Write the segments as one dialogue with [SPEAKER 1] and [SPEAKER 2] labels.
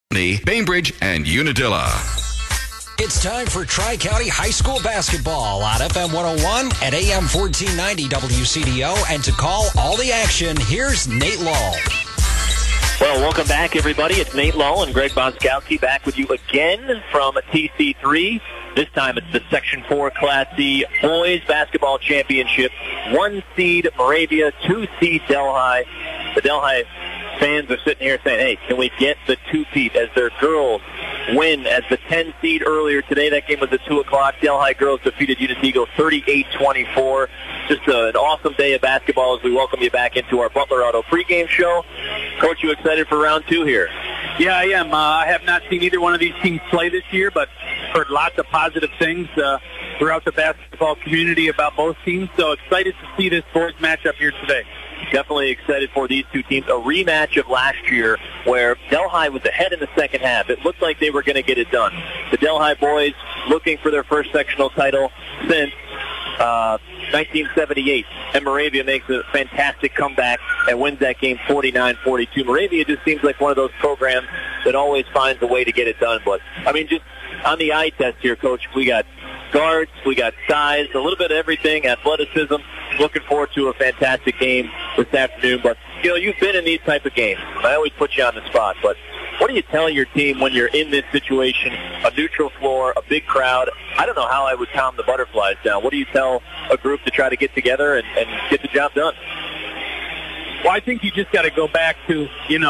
[SPEAKER 1] Bainbridge, and Unadilla.
[SPEAKER 2] It's time for Tri-County High School basketball on FM 101 and AM 1490 WCDO. And to call all the action, here's Nate Lull.
[SPEAKER 3] Well, welcome back, everybody. It's Nate Lull and Greg Bonskowski back with you again from TC3. This time it's the Section 4 Class C Boys Basketball Championship. 1 seed Moravia, 2 seed Delhi. The Delhi fans are sitting here saying, hey, can we get the 2-peat as their girls win as the 10 seed earlier today. That game was at 2 o'clock. Delhi girls defeated Unitego 38-24. Just an awesome day of basketball as we welcome you back into our Butler Auto pregame show. Coach, you excited for round 2 here?
[SPEAKER 4] Yeah, I am. I have not seen either one of these teams play this year, but heard lots of positive things throughout the basketball community about both teams. So excited to see this boys matchup here today.
[SPEAKER 3] Definitely excited for these two teams. A rematch of last year where Delhi was ahead in the second half. It looked like they were going to get it done. The Delhi boys looking for their first sectional title since 1978. And Moravia makes a fantastic comeback and wins that game 49-42. Moravia just seems like one of those programs that always finds a way to get it done. But, I mean, just on the eye test here, Coach, we got guards, we got size, a little bit of everything, athleticism. Looking forward to a fantastic game this afternoon. But, you know, you've been in these type of games. I always put you on the spot. But what do you tell your team when you're in this situation, a neutral floor, a big crowd? I don't know how I would calm the butterflies down. What do you tell a group to try to get together and get the job done?
[SPEAKER 4] Well, I think you just got to go back to,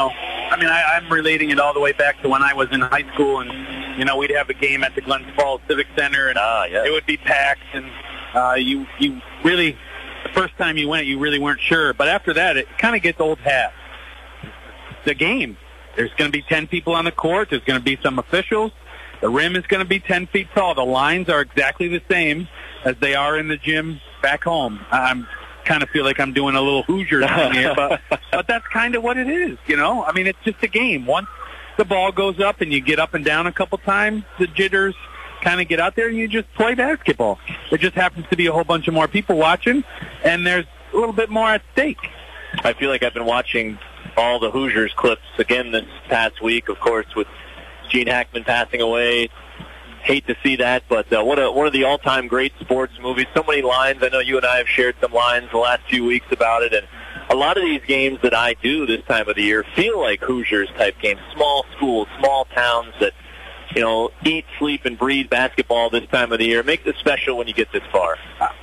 [SPEAKER 4] I'm relating it all the way back to when I was in high school, and, we'd have a game at the Glens Falls Civic Center, and It would be packed, and you really, the first time you went, you really weren't sure. But after that, it kind of gets old hat. The game. There's going to be 10 people on the court. There's going to be some officials. The rim is going to be 10 feet tall. The lines are exactly the same as they are in the gym back home. I'm kind of feel like I'm doing a little Hoosier thing here, but that's kind of what it is, it's just a game. Once the ball goes up and you get up and down a couple times, the jitters kind of get out there and you just play basketball. There just happens to be a whole bunch of more people watching, and there's a little bit more at stake.
[SPEAKER 3] I feel like I've been watching all the Hoosiers clips again this past week, of course, with Gene Hackman passing away. Hate to see that, but one of the all-time great sports movies. So many lines. I know you and I have shared some lines the last few weeks about it, and a lot of these games that I do this time of the year feel like Hoosiers-type games. Small schools, small towns that, eat, sleep, and breathe basketball this time of the year. It makes it special when you get this far.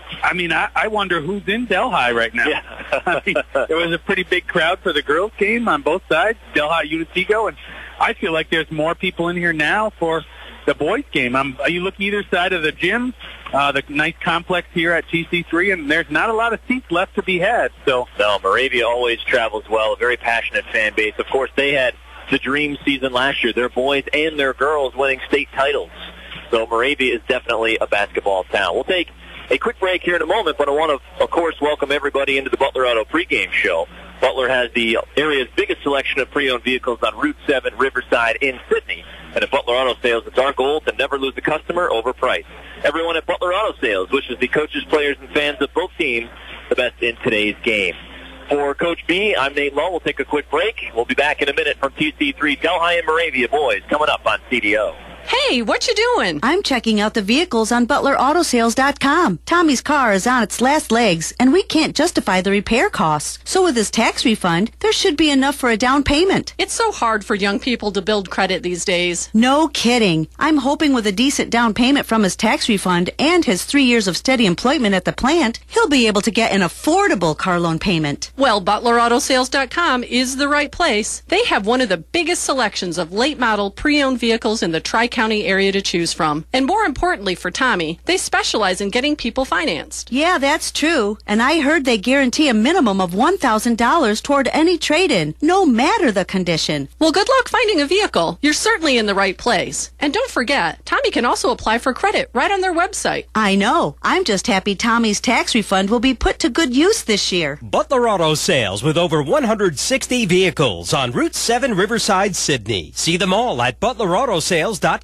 [SPEAKER 4] I wonder who's in Delhi right now.
[SPEAKER 3] Yeah.
[SPEAKER 4] There was a pretty big crowd for the girls' game on both sides, Delhi, Unitego, and I feel like there's more people in here now for the boys' game. You look either side of the gym, the nice complex here at TC3, and there's not a lot of seats left to be had. So
[SPEAKER 3] no, Moravia always travels well, a very passionate fan base. Of course, they had the dream season last year, their boys and their girls winning state titles. So Moravia is definitely a basketball town. We'll take a quick break here in a moment, but I want to, of course, welcome everybody into the Butler Auto pregame show. Butler has the area's biggest selection of pre-owned vehicles on Route 7 Riverside in Sydney. And at Butler Auto Sales, it's our goal to never lose a customer over price. Everyone at Butler Auto Sales wishes the coaches, players, and fans of both teams the best in today's game. For Coach B, I'm Nate Lull. We'll take a quick break. We'll be back in a minute from TC3. Delhi and Moravia boys coming up on CDO.
[SPEAKER 5] Hey, what you doing?
[SPEAKER 6] I'm checking out the vehicles on ButlerAutoSales.com. Tommy's car is on its last legs, and we can't justify the repair costs. So with his tax refund, there should be enough for a down payment.
[SPEAKER 5] It's so hard for young people to build credit these days.
[SPEAKER 6] No kidding. I'm hoping with a decent down payment from his tax refund and his 3 years of steady employment at the plant, he'll be able to get an affordable car loan payment.
[SPEAKER 5] Well, ButlerAutoSales.com is the right place. They have one of the biggest selections of late model pre-owned vehicles in the Tri-County area to choose from. And more importantly for Tommy, they specialize in getting people financed.
[SPEAKER 6] Yeah, that's true. And I heard they guarantee a minimum of $1,000 toward any trade-in, no matter the condition.
[SPEAKER 5] Well, good luck finding a vehicle. You're certainly in the right place. And don't forget, Tommy can also apply for credit right on their website.
[SPEAKER 6] I know. I'm just happy Tommy's tax refund will be put to good use this year.
[SPEAKER 7] Butler Auto Sales with over 160 vehicles on Route 7 Riverside, Sydney. See them all at ButlerAutoSales.com.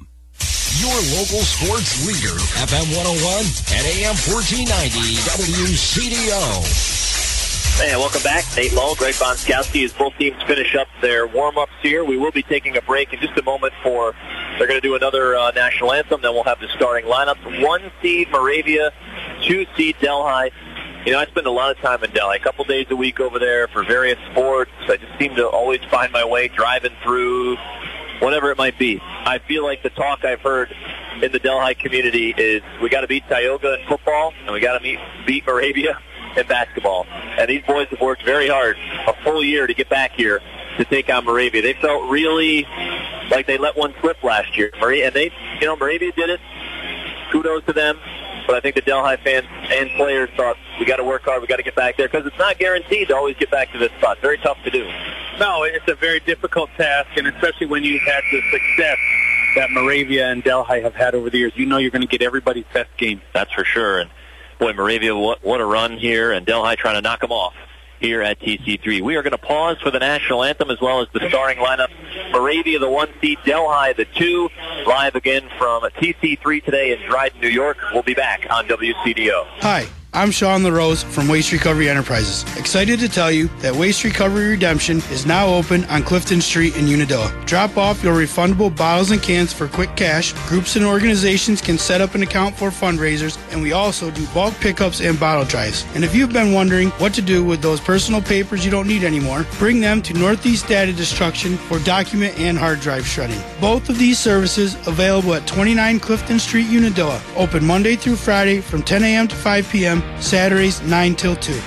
[SPEAKER 2] Your local sports leader, FM 101 and AM 1490 WCDO.
[SPEAKER 3] Hey, welcome back. Nate Lowe, Greg Bonskowski, as both teams finish up their warm-ups here. We will be taking a break in just a moment they're going to do another national anthem. Then we'll have the starting lineups. 1 seed Moravia, 2 seed Delhi. You know, I spend a lot of time in Delhi, a couple days a week over there for various sports. I just seem to always find my way driving through whatever it might be. I feel like the talk I've heard in the Delhi community is we got to beat Tioga in football, and we got to beat Moravia in basketball. And these boys have worked very hard, a full year, to get back here to take on Moravia. They felt really like they let one slip last year. And Moravia did it. Kudos to them. But I think the Delhi fans and players thought, we got to work hard, we got to get back there, because it's not guaranteed to always get back to this spot. Very tough to do.
[SPEAKER 4] No, it's a very difficult task, and especially when you've had the success that Moravia and Delhi have had over the years. You know you're going to get everybody's best game.
[SPEAKER 3] That's for sure. And boy, Moravia, what a run here, and Delhi trying to knock them off here at TC3. We are going to pause for the national anthem as well as the starting lineup. Moravia, the 1 seed, Delhi, the 2. Live again from TC3 today in Dryden, New York. We'll be back on WCDO.
[SPEAKER 8] Hi, I'm Sean LaRose from Waste Recovery Enterprises. Excited to tell you that Waste Recovery Redemption is now open on Clifton Street in Unadilla. Drop off your refundable bottles and cans for quick cash. Groups and organizations can set up an account for fundraisers, and we also do bulk pickups and bottle drives. And if you've been wondering what to do with those personal papers you don't need anymore, bring them to Northeast Data Destruction for document and hard drive shredding. Both of these services available at 29 Clifton Street, Unadilla. Open Monday through Friday from 10 a.m. to 5 p.m. Saturdays 9 till 2.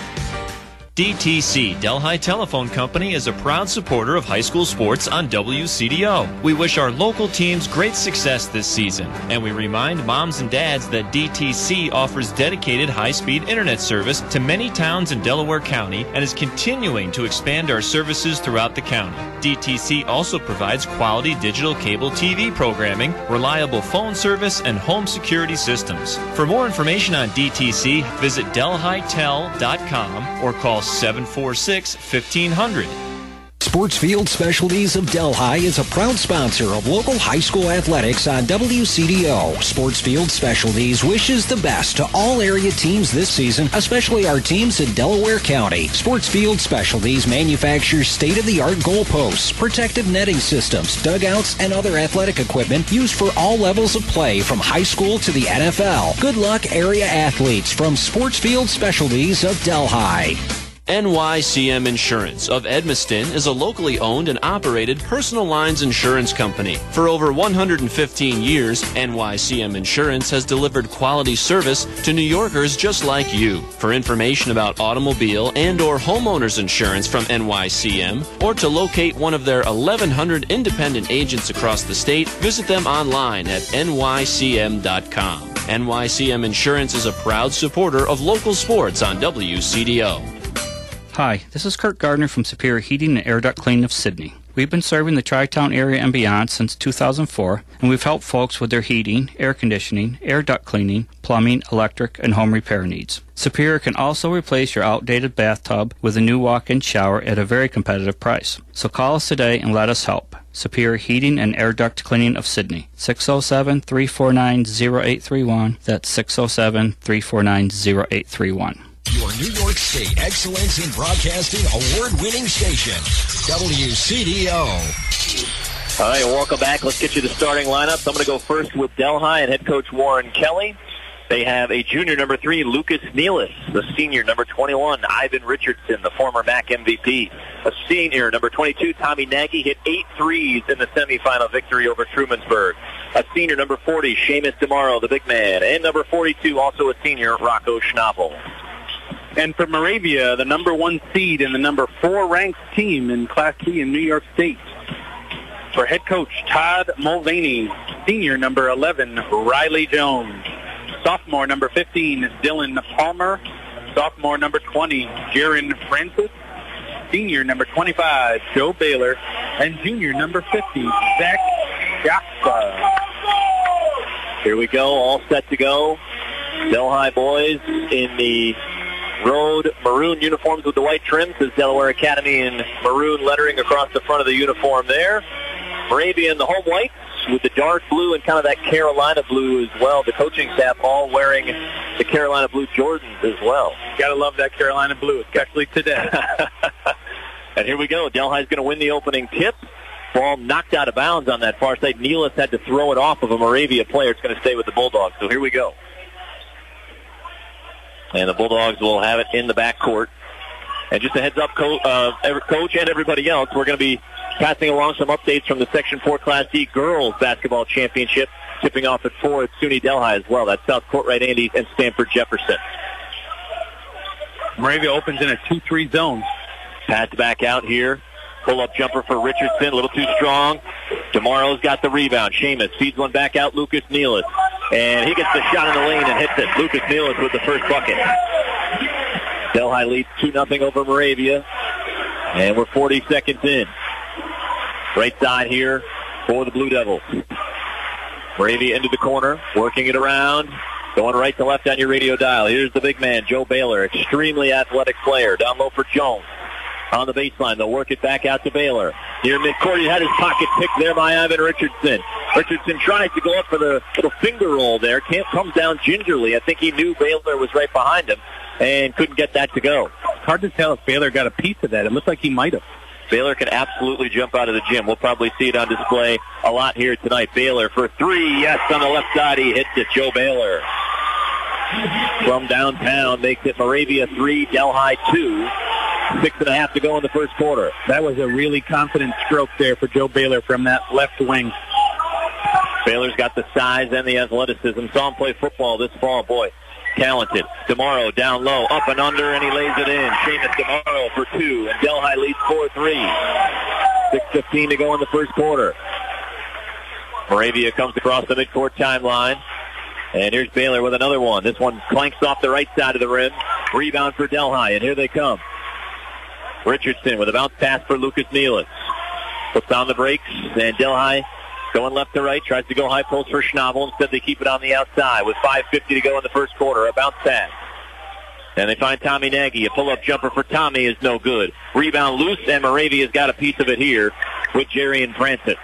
[SPEAKER 9] DTC, Delhi Telephone Company, is a proud supporter of high school sports on WCDO. We wish our local teams great success this season, and we remind moms and dads that DTC offers dedicated high-speed internet service to many towns in Delaware County and is continuing to expand our services throughout the county. DTC also provides quality digital cable TV programming, reliable phone service, and home security systems. For more information on DTC, visit delhitel.com or call 746-1500.
[SPEAKER 2] Sportsfield Specialties of Delhi is a proud sponsor of local high school athletics on WCDO. Sportsfield Specialties wishes the best to all area teams this season, especially our teams in Delaware County. Sportsfield Specialties manufactures state-of-the-art goalposts, protective netting systems, dugouts, and other athletic equipment used for all levels of play from high school to the NFL. Good luck, area athletes, from Sportsfield Specialties of Delhi.
[SPEAKER 10] NYCM Insurance of Edmiston is a locally owned and operated personal lines insurance company. For over 115 years, NYCM Insurance has delivered quality service to New Yorkers just like you. For information about automobile and or homeowners insurance from NYCM, or to locate one of their 1,100 independent agents across the state, visit them online at nycm.com. NYCM Insurance is a proud supporter of local sports on WCDO.
[SPEAKER 11] Hi, this is Kurt Gardner from Superior Heating and Air Duct Cleaning of Sydney. We've been serving the Tri-Town area and beyond since 2004, and we've helped folks with their heating, air conditioning, air duct cleaning, plumbing, electric, and home repair needs. Superior can also replace your outdated bathtub with a new walk-in shower at a very competitive price. So call us today and let us help. Superior Heating and Air Duct Cleaning of Sydney, 607-349-0831. That's 607-349-0831.
[SPEAKER 2] Your New York State Excellence in Broadcasting award-winning station, WCDO.
[SPEAKER 3] All right, welcome back. Let's get you the starting lineups. I'm going to go first with Delhi and head coach Warren Kelly. They have a junior, number 3, Lucas Nealis. The senior, number 21, Ivan Richardson, the former MAC MVP. A senior, number 22, Tommy Nagy, hit 8 threes in the semifinal victory over Trumansburg. A senior, number 40, Seamus DeMauro, the big man. And number 42, also a senior, Rocco Schnabel.
[SPEAKER 4] And for Moravia, the number 1 seed and the number 4 ranked team in Class C in New York State. For head coach Todd Mulvaney, senior number 11, Riley Jones. Sophomore number 15, Dylan Palmer. Sophomore number 20, Jaron Francis. Senior number 25, Joe Baylor. And junior number 50, Zach Shasta.
[SPEAKER 3] Here we go, all set to go. Delhi boys in the road maroon uniforms with the white trim. Says Delaware Academy in maroon lettering across the front of the uniform there. Moravia in the home whites with the dark blue and kind of that Carolina blue as well. The coaching staff all wearing the Carolina Blue Jordans as well.
[SPEAKER 4] Gotta love that Carolina Blue, especially today.
[SPEAKER 3] And here we go. Delhi's going to win the opening tip. Ball knocked out of bounds on that far side. Nealis had to throw it off of a Moravia player. It's going to stay with the Bulldogs. So here we go. And the Bulldogs will have it in the backcourt. And just a heads up, Coach and everybody else, we're going to be passing along some updates from the Section 4 Class D Girls Basketball Championship, tipping off at 4 at SUNY Delhi as well. That's South Courtright Andes and Stanford Jefferson.
[SPEAKER 4] Moravia opens in a 2-3 zone.
[SPEAKER 3] Pass back out here. Pull-up jumper for Richardson, a little too strong. Tomorrow's got the rebound. Seamus feeds one back out, Lucas Nealis. And he gets the shot in the lane and hits it. Lucas Nealis with the first bucket. Delhi leads 2-0 over Moravia. And we're 40 seconds in. Right side here for the Blue Devils. Moravia into the corner, working it around. Going right to left on your radio dial. Here's the big man, Joe Baylor. Extremely athletic player. Down low for Jones. On the baseline, they'll work it back out to Baylor. Near midcourt, he had his pocket picked there by Ivan Richardson. Richardson tries to go up for the little finger roll there. Comes down gingerly. I think he knew Baylor was right behind him and couldn't get that to go.
[SPEAKER 4] It's hard to tell if Baylor got a piece of that. It looked like he might have.
[SPEAKER 3] Baylor can absolutely jump out of the gym. We'll probably see it on display a lot here tonight. Baylor for 3. Yes, on the left side, he hits it. Joe Baylor from downtown makes it Moravia 3, Delhi 2. 6.5 to go in the first quarter.
[SPEAKER 4] That was a really confident stroke there for Joe Baylor from that left wing.
[SPEAKER 3] Baylor's got the size and the athleticism. Saw him play football this fall. Boy, talented. Tomorrow down low, up and under, and he lays it in. Seamus Tomorrow for 2, and Delhi leads 4-3. 6:15 to go in the first quarter. Moravia comes across the midcourt timeline. And here's Baylor with another one. This one clanks off the right side of the rim. Rebound for Delhi, and here they come. Richardson with a bounce pass for Lucas Nealis. Puts on the brakes, and Delhi going left to right. Tries to go high post for Schnabel. Instead, they keep it on the outside with 5:50 to go in the first quarter. A bounce pass. And they find Tommy Nagy. A pull-up jumper for Tommy is no good. Rebound loose, and Moravia's got a piece of it here with Jarian Francis.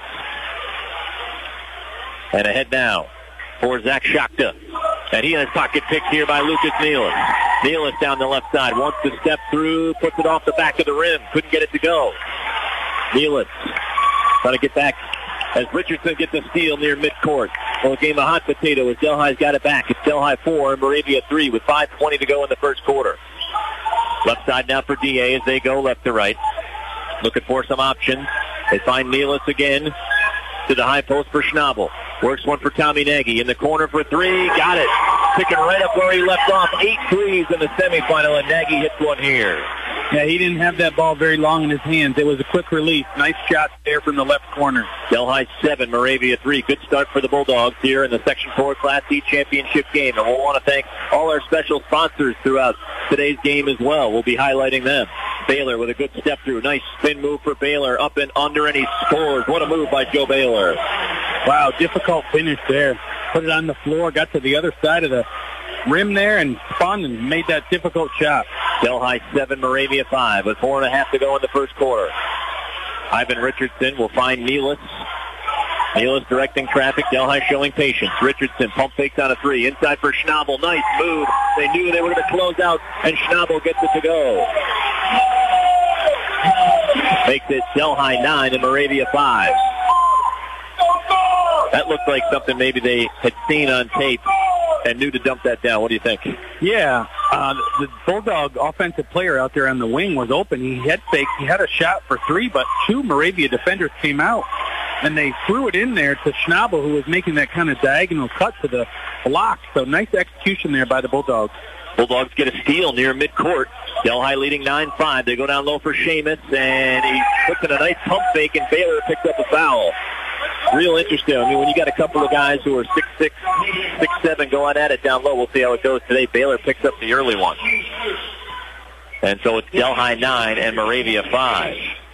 [SPEAKER 3] And ahead now for Zach Shakta. And he has pocket picked here by Lucas Nealis. Nealis down the left side. Wants to step through. Puts it off the back of the rim. Couldn't get it to go. Nealis trying to get back as Richardson gets a steal near midcourt. Well, a game of hot potato as Delhi's got it back. It's Delhi 4 and Moravia 3 with 5:20 to go in the first quarter. Left side now for DA as they go left to right. Looking for some options. They find Nealis again to the high post for Schnabel. Works one for Tommy Nagy. In the corner for 3. Got it. Picking right up where he left off. 8 threes in the semifinal, and Nagy hits one here.
[SPEAKER 4] Yeah, he didn't have that ball very long in his hands. It was a quick release. Nice shot there from the left corner.
[SPEAKER 3] Delhi 7, Moravia 3. Good start for the Bulldogs here in the Section 4 Class D championship game. And we'll want to thank all our special sponsors throughout today's game as well. We'll be highlighting them. Baylor with a good step through. Nice spin move for Baylor. Up and under, and he scores. What a move by Joe Baylor.
[SPEAKER 4] Wow, difficult finish there. Put it on the floor, got to the other side of the rim there, and spun and made that difficult shot.
[SPEAKER 3] Delhi 7, Moravia 5, with 4.5 to go in the first quarter. Ivan Richardson will find Nealis. Nealis directing traffic. Delhi showing patience. Richardson pump fakes on a 3. Inside for Schnabel. Nice move. They knew they were going to close out, and Schnabel gets it to go. Makes it Delhi 9 and Moravia 5. That looked like something maybe they had seen on tape and knew to dump that down. What do you think?
[SPEAKER 4] Yeah, the Bulldog offensive player out there on the wing was open. He head faked. He had a shot for 3, but 2 Moravia defenders came out, and they threw it in there to Schnabel, who was making that kind of diagonal cut to the block. So nice execution there by the Bulldogs.
[SPEAKER 3] Bulldogs get a steal near midcourt. Delhi leading 9-5. They go down low for Seamus, and he puts in a nice pump fake, and Baylor picks up a foul. Real interesting. I mean, when you got a couple of guys who are 6'6", 6'7", going at it down low, we'll see how it goes today. Baylor picks up the early one. And so it's Delhi 9 and Moravia 5.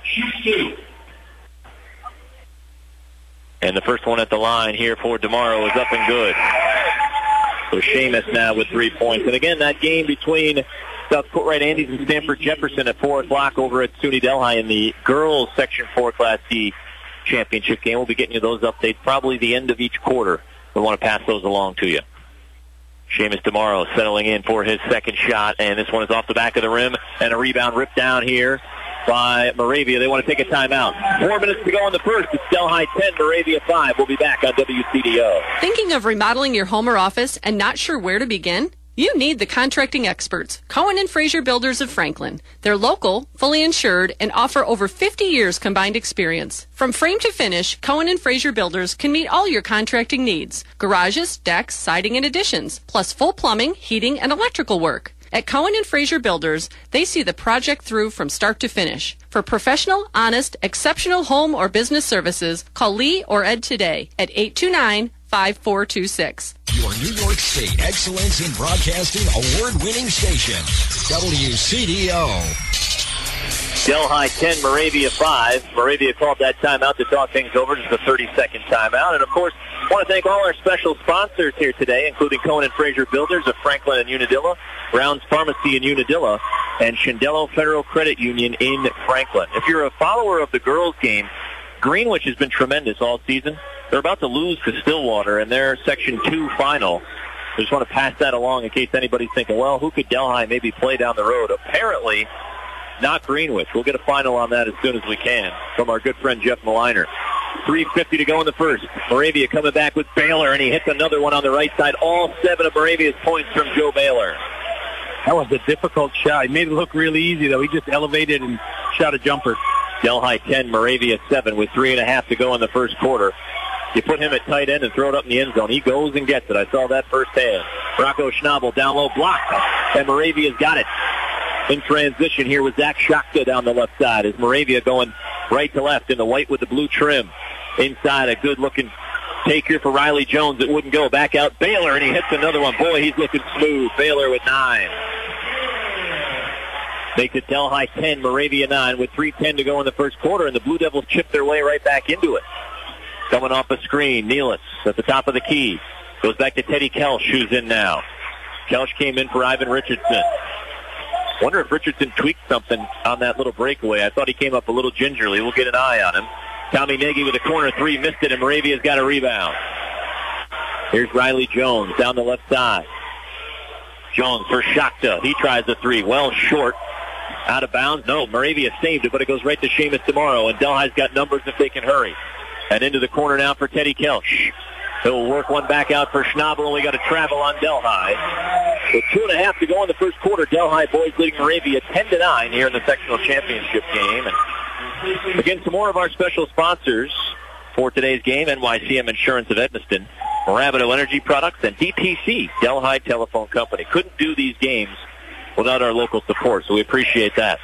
[SPEAKER 3] And the first one at the line here for tomorrow is up and good. So Seamus now with 3 points. And again, that game between South Courtright Andes and Stanford Jefferson at 4 o'clock over at SUNY Delhi in the girls Section 4 Class D championship game. We'll be getting you those updates probably the end of each quarter. We want to pass those along to you. Seamus DeMauro settling in for his second shot, and this one is off the back of the rim, and a rebound ripped down here by Moravia. They want to take a timeout. 4 minutes to go in the first. It's Delhi 10, Moravia 5. We'll be back on WCDO.
[SPEAKER 5] Thinking of remodeling your home or office and not sure where to begin? You need the contracting experts, Cohen and Fraser Builders of Franklin. They're local, fully insured, and offer over 50 years combined experience. From frame to finish, Cohen and Fraser Builders can meet all your contracting needs. Garages, decks, siding, and additions, plus full plumbing, heating, and electrical work. At Cohen and Fraser Builders, they see the project through from start to finish. For professional, honest, exceptional home or business services, call Lee or Ed today at 829-5426.
[SPEAKER 2] Your New York State Excellence in Broadcasting award-winning station, WCDO.
[SPEAKER 3] Delhi 10, Moravia 5. Moravia called that timeout to talk things over, just a 30-second timeout. And, of course, I want to thank all our special sponsors here today, including Cohen and Fraser Builders of Franklin and Unadilla, Brown's Pharmacy in Unadilla, and Shindello Federal Credit Union in Franklin. If you're a follower of the girls' game, Greenwich has been tremendous all season. They're about to lose to Stillwater in their Section 2 final. I just want to pass that along in case anybody's thinking, well, who could Delhi maybe play down the road? Apparently, not Greenwich. We'll get a final on that as soon as we can from our good friend Jeff Maliner. 3:50 to go in the first. Moravia coming back with Baylor, and he hits another one on the right side. All 7 of Moravia's points from Joe Baylor.
[SPEAKER 4] That was a difficult shot. He made it look really easy, though. He just elevated and shot a jumper.
[SPEAKER 3] Delhi 10, Moravia 7 with 3.5 to go in the first quarter. You put him at tight end and throw it up in the end zone. He goes and gets it. I saw that firsthand. Rocco Schnabel down low, blocked, and Moravia's got it. In transition here with Zach Shakta down the left side as Moravia going right to left in the white with the blue trim. Inside, a good-looking take here for Riley Jones. It wouldn't go. Back out Baylor, and he hits another one. Boy, he's looking smooth. Baylor with 9. Makes it Delhi 10, Moravia 9 with 3:10 to go in the first quarter, and the Blue Devils chip their way right back into it. Coming off a screen, Nealis at the top of the key. Goes back to Teddy Kelsch, who's in now. Kelsch came in for Ivan Richardson. Wonder if Richardson tweaked something on that little breakaway. I thought he came up a little gingerly. We'll get an eye on him. Tommy Nagy with a corner 3, missed it, and Moravia's got a rebound. Here's Riley Jones down the left side. Jones for Shakta. He tries the 3. Well short. Out of bounds. No, Moravia saved it, but it goes right to Seamus DeMauro, and Delhi's got numbers if they can hurry. And into the corner now for Teddy Kelsch. He'll work one back out for Schnabel, and we got to travel on Delhi. With 2.5 to go in the first quarter, Delhi boys leading Moravia 10-9 here in the sectional championship game. And again, some more of our special sponsors for today's game: NYCM Insurance of Edmiston, Rabideau Energy Products, and DTC, Delhi Telephone Company. Couldn't do these games without our local support, so we appreciate that.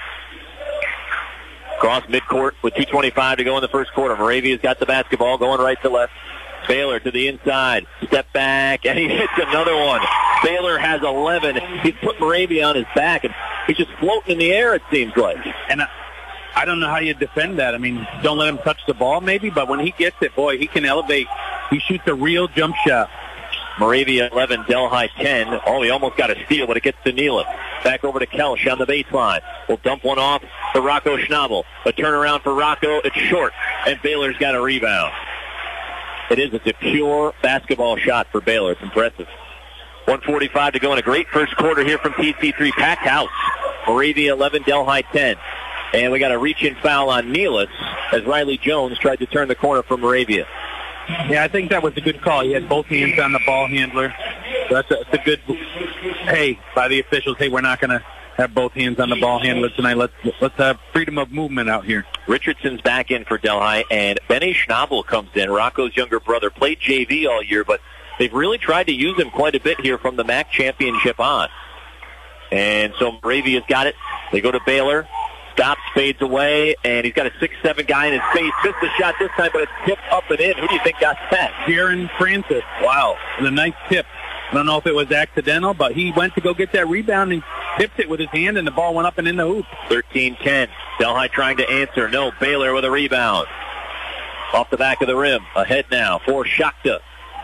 [SPEAKER 3] Cross midcourt with 2:25 to go in the first quarter. Moravia's got the basketball going right to left. Baylor to the inside. Step back, and he hits another one. Baylor has 11. He's put Moravia on his back, and he's just floating in the air, it seems like.
[SPEAKER 4] And I don't know how you defend that. I mean, don't let him touch the ball maybe, but when he gets it, boy, he can elevate. He shoots a real jump shot.
[SPEAKER 3] Moravia 11, Delhi 10. Oh, he almost got a steal, but it gets to Nealis. Back over to Kelsch on the baseline. We'll dump one off to Rocco Schnabel. A turnaround for Rocco. It's short, and Baylor's got a rebound. It's a pure basketball shot for Baylor. It's impressive. 1:45 to go in a great first quarter here from TC3. Packed house. Moravia 11, Delhi 10. And we got a reach-in foul on Nealis as Riley Jones tried to turn the corner for Moravia.
[SPEAKER 4] Yeah, I think that was a good call. He had both hands on the ball handler. So that's a good hey by the officials. Hey, we're not going to have both hands on the ball handler tonight. Let's have freedom of movement out here.
[SPEAKER 3] Richardson's back in for Delhi, and Benny Schnabel comes in. Rocco's younger brother. Played JV all year, but they've really tried to use him quite a bit here from the MAC championship on. And so Moravia's got it. They go to Baylor. Stops, fades away, and he's got a 6'7" guy in his face. Missed the shot this time, but it's tipped up and in. Who do you think got that?
[SPEAKER 4] Jaron Francis.
[SPEAKER 3] Wow.
[SPEAKER 4] And a nice tip. I don't know if it was accidental, but he went to go get that rebound and tipped it with his hand, and the ball went up and in the hoop.
[SPEAKER 3] 13-10. Delhi trying to answer. No, Baylor with a rebound. Off the back of the rim. Ahead now for Shakta.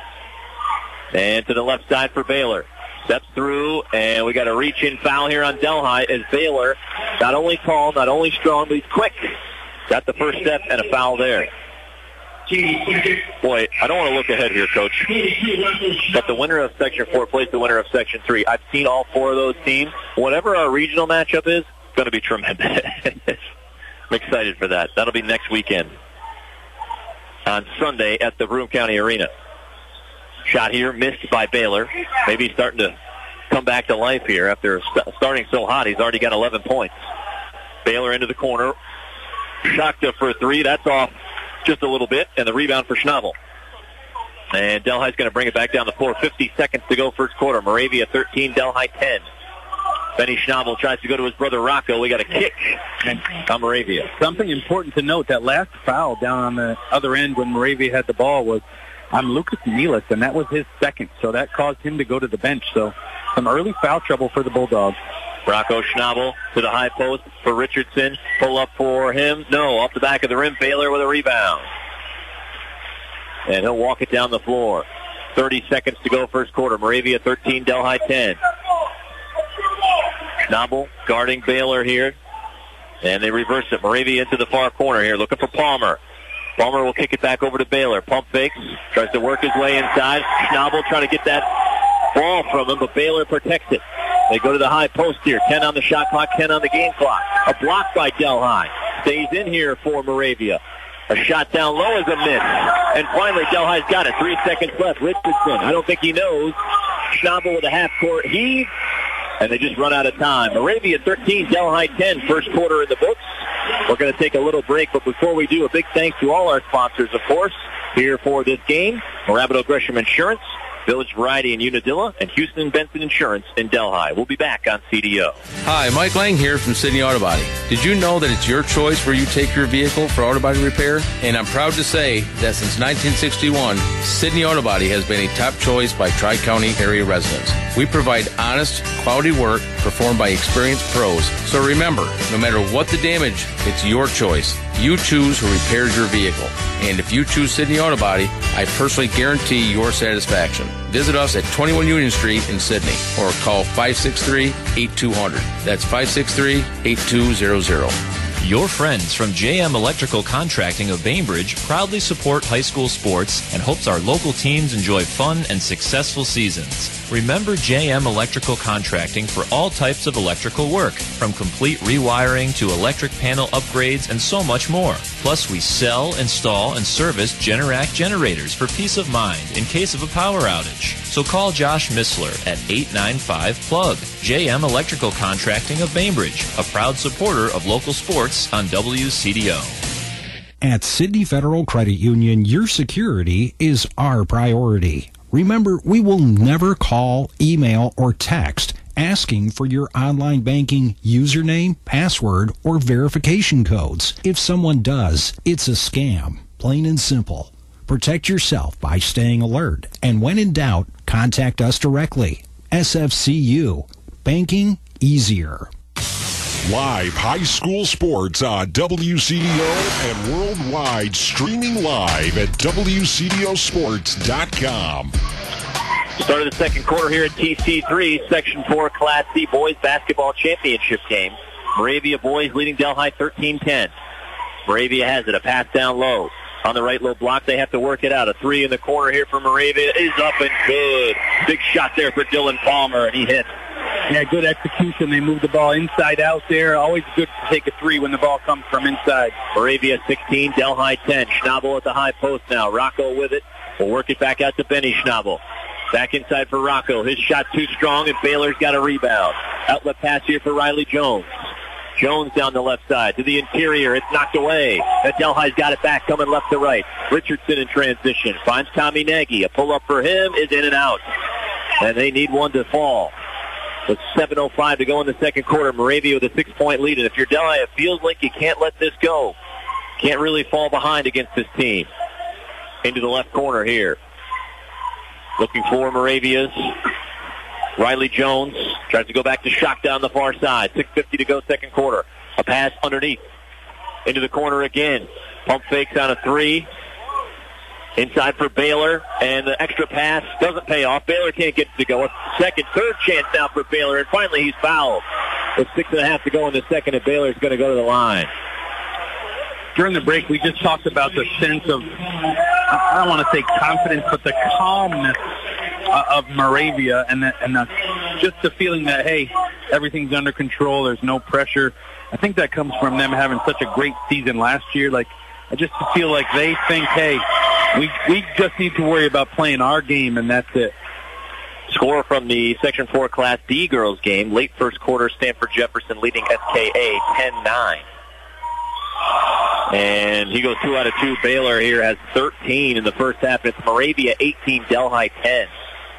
[SPEAKER 3] And to the left side for Baylor. Steps through, and we got a reach-in foul here on Delhi as Baylor, not only tall, not only strong, but he's quick. Got the first step and a foul there. Boy, I don't want to look ahead here, Coach, but the winner of Section 4 plays the winner of Section 3. I've seen all four of those teams. Whatever our regional matchup is, it's going to be tremendous. I'm excited for that. That'll be next weekend on Sunday at the Broome County Arena. Shot here, missed by Baylor. Maybe starting to come back to life here after starting so hot. He's already got 11 points. Baylor into the corner. Shakta for three. That's off just a little bit, and the rebound for Schnabel. And Delhi's going to bring it back down the floor. 50 seconds to go first quarter. Moravia 13, Delhi 10. Benny Schnabel tries to go to his brother Rocco. We got a kick on Moravia.
[SPEAKER 4] Something important to note, that last foul down on the other end when Moravia had the ball was on Lucas Nelis, and that was his second, so that caused him to go to the bench. So some early foul trouble for the Bulldogs.
[SPEAKER 3] Rocco Schnabel to the high post for Richardson. Pull up for him. No, off the back of the rim. Baylor with a rebound. And he'll walk it down the floor. 30 seconds to go first quarter. Moravia 13, Delhi 10. Schnabel guarding Baylor here. And they reverse it. Moravia into the far corner here, looking for Palmer. Palmer will kick it back over to Baylor. Pump fakes. Tries to work his way inside. Schnabel trying to get that ball from him, but Baylor protects it. They go to the high post here. 10 on the shot clock, 10 on the game clock. A block by Delhi. Stays in here for Moravia. A shot down low is a miss. And finally, Delhi's got it. 3 seconds left. Richardson, I don't think he knows. Schnabel with a half-court heave. And they just run out of time. Moravia 13, Delhi 10. First quarter in the books. We're going to take a little break, but before we do, a big thanks to all our sponsors, of course, here for this game. Rabideau Gresham Insurance, Village Variety in Unadilla, and Houston Benson Insurance in Delhi. We'll be back on CDO.
[SPEAKER 12] Hi, Mike Lang here from Sydney Auto Body. Did you know that it's your choice where you take your vehicle for auto body repair? And I'm proud to say that since 1961, Sydney Auto Body has been a top choice by Tri-County area residents. We provide honest, quality work performed by experienced pros. So remember, no matter what the damage, it's your choice. You choose who repairs your vehicle. And if you choose Sydney Auto Body, I personally guarantee your satisfaction. Visit us at 21 Union Street in Sydney or call 563-8200. That's 563-8200.
[SPEAKER 9] Your friends from JM Electrical Contracting of Bainbridge proudly support high school sports and hopes our local teams enjoy fun and successful seasons. Remember JM Electrical Contracting for all types of electrical work, from complete rewiring to electric panel upgrades and so much more. Plus, we sell, install, and service Generac generators for peace of mind in case of a power outage. So call Josh Missler at 895-PLUG. JM Electrical Contracting of Bainbridge, a proud supporter of local sports on WCDO.
[SPEAKER 2] At Sydney Federal Credit Union, your security is our priority. Remember, we will never call, email, or text asking for your online banking username, password, or verification codes. If someone does, it's a scam, plain and simple. Protect yourself by staying alert, and when in doubt, contact us directly. SFCU, banking easier.
[SPEAKER 13] Live high school sports on WCDO and worldwide, streaming live at WCDOsports.com.
[SPEAKER 3] Start of the second quarter here at TC3, Section 4 Class C Boys Basketball Championship game. Moravia boys leading Delhi 13-10. Moravia has it, a pass down low. On the right low block, they have to work it out. A three in the corner here for Moravia is up and good. Big shot there for Dylan Palmer, and he hits.
[SPEAKER 4] Yeah, good execution. They move the ball inside out there. Always good to take a three when the ball comes from inside.
[SPEAKER 3] Moravia 16, Delhi 10. Schnabel at the high post now. Rocco with it. We'll work it back out to Benny Schnabel. Back inside for Rocco. His shot too strong, and Baylor's got a rebound. Outlet pass here for Riley Jones. Jones down the left side to the interior. It's knocked away. Delhi's got it back, coming left to right. Richardson in transition. Finds Tommy Nagy. A pull-up for him is in and out. And they need one to fall. With 7:05 to go in the second quarter, Moravia with a 6-point lead. And if you're Delhi, it feels like you can't let this go. Can't really fall behind against this team. Into the left corner here. Looking for Moravia's Riley Jones. Tries to go back to Shock down the far side. 6:50 to go second quarter. A pass underneath. Into the corner again. Pump fakes on a three. Inside for Baylor. And the extra pass doesn't pay off. Baylor can't get it to go. A second, third chance now for Baylor. And finally he's fouled. With 6.5 to go in the second, and Baylor's going to go to the line.
[SPEAKER 4] during the break, we just talked about the sense of, I don't want to say confidence, but the calmness of Moravia, and just the feeling that, hey, everything's under control, there's no pressure. I think that comes from them having such a great season last year. Like, I just feel like they think, hey, we just need to worry about playing our game, and that's it.
[SPEAKER 3] Score from the Section 4 Class D girls game. Late first quarter, Stanford Jefferson leading SKA 10-9. And he goes 2 out of 2. Baylor here has 13 in the first half. It's Moravia 18, Delhi 10.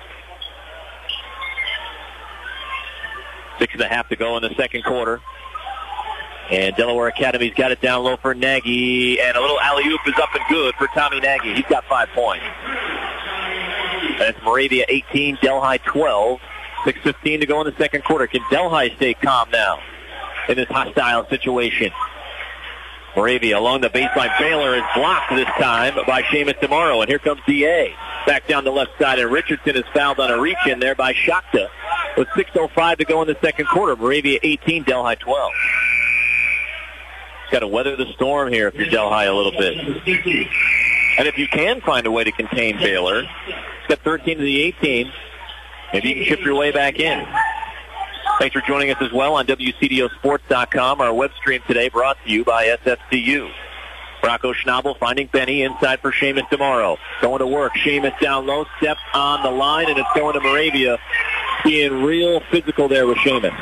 [SPEAKER 3] 6.5 to go in the second quarter. And Delaware Academy's got it down low for Nagy. And a little alley-oop is up and good for Tommy Nagy. He's got 5 points. That's Moravia 18, Delhi 12. 6:15 to go in the second quarter. Can Delhi stay calm now in this hostile situation? Moravia along the baseline. Baylor is blocked this time by Seamus DeMauro. And here comes D.A. back down the left side. And Richardson is fouled on a reach-in there by Shakta. With 6:05 to go in the second quarter. Moravia 18, Delhi 12. Got to weather the storm here if you're Delhi a little bit. And if you can find a way to contain Baylor, it's got 13 to the 18. Maybe you can chip your way back in. Thanks for joining us as well on WCDOsports.com. Our web stream today brought to you by SFCU. Rocco Schnabel finding Benny inside for Seamus DeMauro. Going to work. Seamus down low, step on the line, and it's going to Moravia. Being real physical there with Seamus.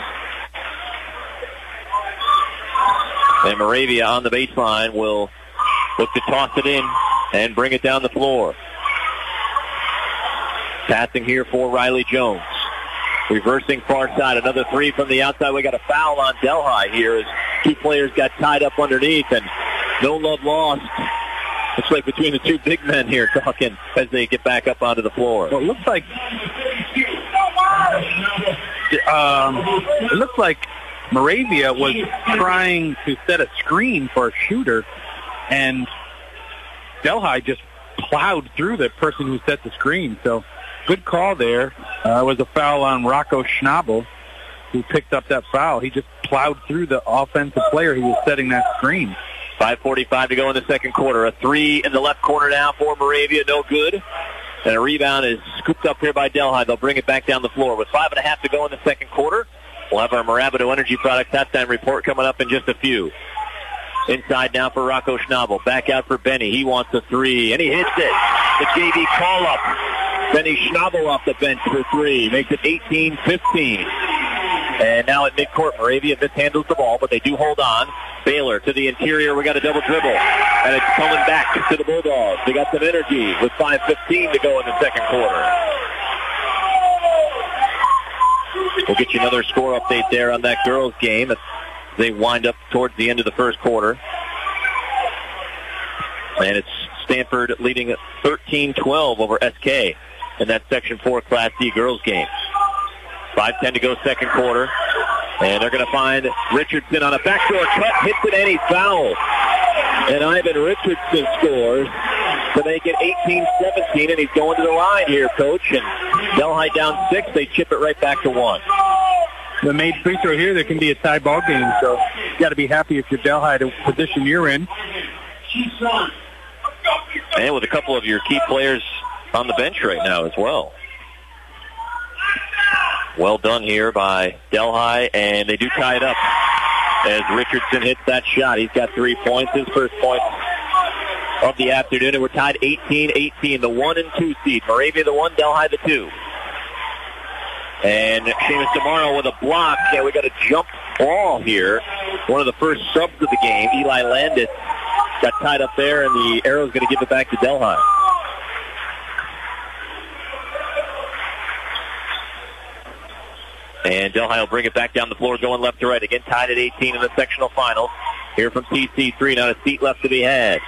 [SPEAKER 3] And Moravia on the baseline will look to toss it in and bring it down the floor. Passing here for Riley Jones. Reversing far side. Another 3 from the outside. We got a foul on Delhi here as 2 players got tied up underneath, and no love lost. Looks like between the 2 big men here talking as they get back up onto the floor.
[SPEAKER 4] Well, it looks like Moravia was trying to set a screen for a shooter, and Delhi just plowed through the person who set the screen. So good call there. It was a foul on Rocco Schnabel, who picked up that foul. He just plowed through the offensive player who was setting that screen.
[SPEAKER 3] 5:45 to go in the second quarter. A 3 in the left corner now for Moravia. No good. And a rebound is scooped up here by Delhi. They'll bring it back down the floor. With 5.5 to go in the second quarter, we'll have our Marabito Energy Products halftime report coming up in just a few. Inside now for Rocco Schnabel. Back out for Benny. He wants a 3, and he hits it. The JV call-up. Benny Schnabel off the bench for 3. Makes it 18-15. And now at midcourt, Moravia mishandles the ball, but they do hold on. Baylor to the interior. We got a double dribble. And it's coming back to the Bulldogs. They got some energy with 5:15 to go in the second quarter. We'll get you another score update there on that girls' game as they wind up towards the end of the first quarter. And it's Stanford leading 13-12 over SK in that Section 4 Class D girls' game. 5:10 to go second quarter. And they're going to find Richardson on a backdoor cut, hits it, and he's fouled. And Ivan Richardson scores to make it 18-17, and he's going to the line here, Coach. And Delhi down 6. They chip it right back to 1.
[SPEAKER 4] The made free throw here, there can be a tie ball game, so you got to be happy if you're Delhi to position you're in.
[SPEAKER 3] And with a couple of your key players on the bench right now as well. Well done here by Delhi, and they do tie it up as Richardson hits that shot. He's got 3 points, his first point of the afternoon, and we're tied 18-18, the 1 and 2 seed. Moravia the 1, Delhi the 2. And Seamus DeMauro with a block. Yeah, we got a jump ball here. One of the first subs of the game, Eli Landis, got tied up there, and the arrow's going to give it back to Delhi. And Delhi will bring it back down the floor, going left to right. Again, tied at 18 in the sectional final. Here from TC3, not a seat left to be had.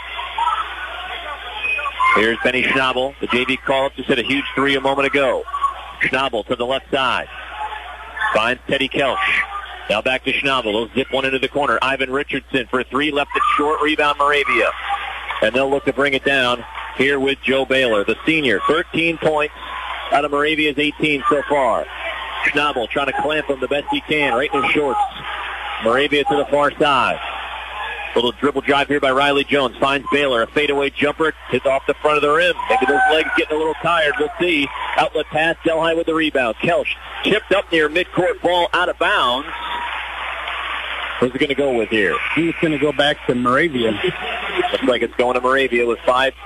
[SPEAKER 3] Here's Benny Schnabel. The JV call-up just hit a huge 3 a moment ago. Schnabel to the left side. Finds Teddy Kelch. Now back to Schnabel. They'll zip one into the corner. Ivan Richardson for 3, left it short. Rebound Moravia. And they'll look to bring it down here with Joe Baylor, the senior. 13 points out of Moravia's 18 so far. Schnabel trying to clamp him the best he can, right in his shorts. Moravia to the far side. Little dribble drive here by Riley Jones. Finds Baylor. A fadeaway jumper. Hits off the front of the rim. Maybe those legs getting a little tired. We'll see. Outlet pass. Delhi with the rebound. Kelsch chipped up near midcourt. Ball out of bounds. Who's it going to go with here?
[SPEAKER 4] He's going to go back to Moravia.
[SPEAKER 3] Looks like it's going to Moravia with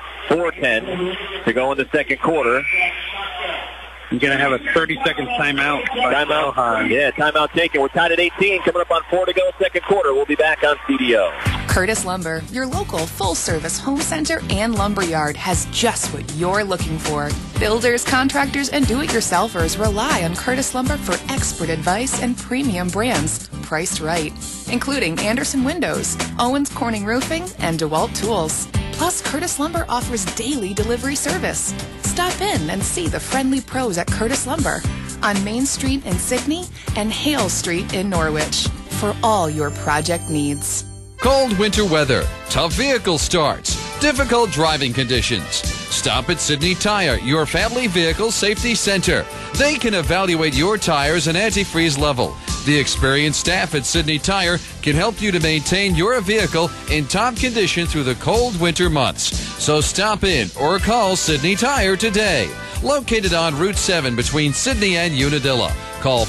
[SPEAKER 3] 4:10 to go in the second quarter.
[SPEAKER 4] You're going to have a 30-second timeout.
[SPEAKER 3] Timeout. Yeah, timeout taken. We're tied at 18. Coming up on 4 to go, second quarter. We'll be back on CDO.
[SPEAKER 14] Curtis Lumber, your local full-service home center and lumber yard, has just what you're looking for. Builders, contractors, and do-it-yourselfers rely on Curtis Lumber for expert advice and premium brands priced right, including Anderson Windows, Owens Corning Roofing, and DeWalt Tools. Plus, Curtis Lumber offers daily delivery service. Stop in and see the friendly pros at Curtis Lumber on Main Street in Sydney and Hale Street in Norwich for all your project needs.
[SPEAKER 1] Cold winter weather, tough vehicle starts, difficult driving conditions. Stop at Sydney Tire, your family vehicle safety center. They can evaluate your tires and antifreeze level. The experienced staff at Sydney Tire can help you to maintain your vehicle in top condition through the cold winter months. So stop in or call Sydney Tire today. Located on Route 7 between Sydney and Unadilla. Call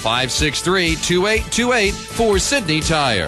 [SPEAKER 1] 563-2828 for Sydney Tire.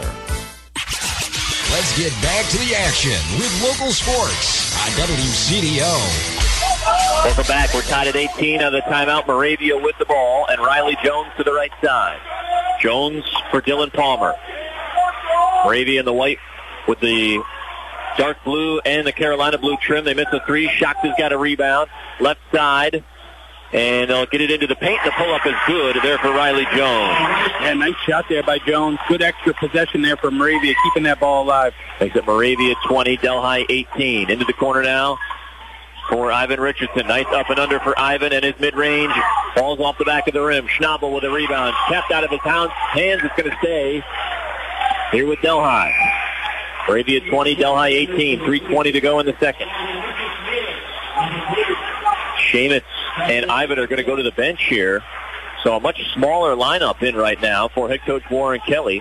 [SPEAKER 2] Let's get back to the action with local sports on WCDO.
[SPEAKER 3] Welcome back. We're tied at 18 on the timeout. Moravia with the ball, and Riley Jones to the right side. Jones for Dylan Palmer. Moravia in the white with the dark blue and the Carolina blue trim. They miss a three. Shakta's got a rebound. Left side. And they'll get it into the paint. The pull-up is good there for Riley Jones.
[SPEAKER 4] Yeah, nice shot there by Jones. Good extra possession there for Moravia, keeping that ball alive.
[SPEAKER 3] Makes it Moravia 20, Delhi 18. Into the corner now for Ivan Richardson. Nice up and under for Ivan, and his mid-range falls off the back of the rim. Schnabel with a rebound. Kept out of his hands. It's going to stay here with Delhi. Moravia 20, Delhi 18. 3:20 to go in the second. Shamus and Ivan are going to go to the bench here. So a much smaller lineup in right now for head coach Warren Kelly.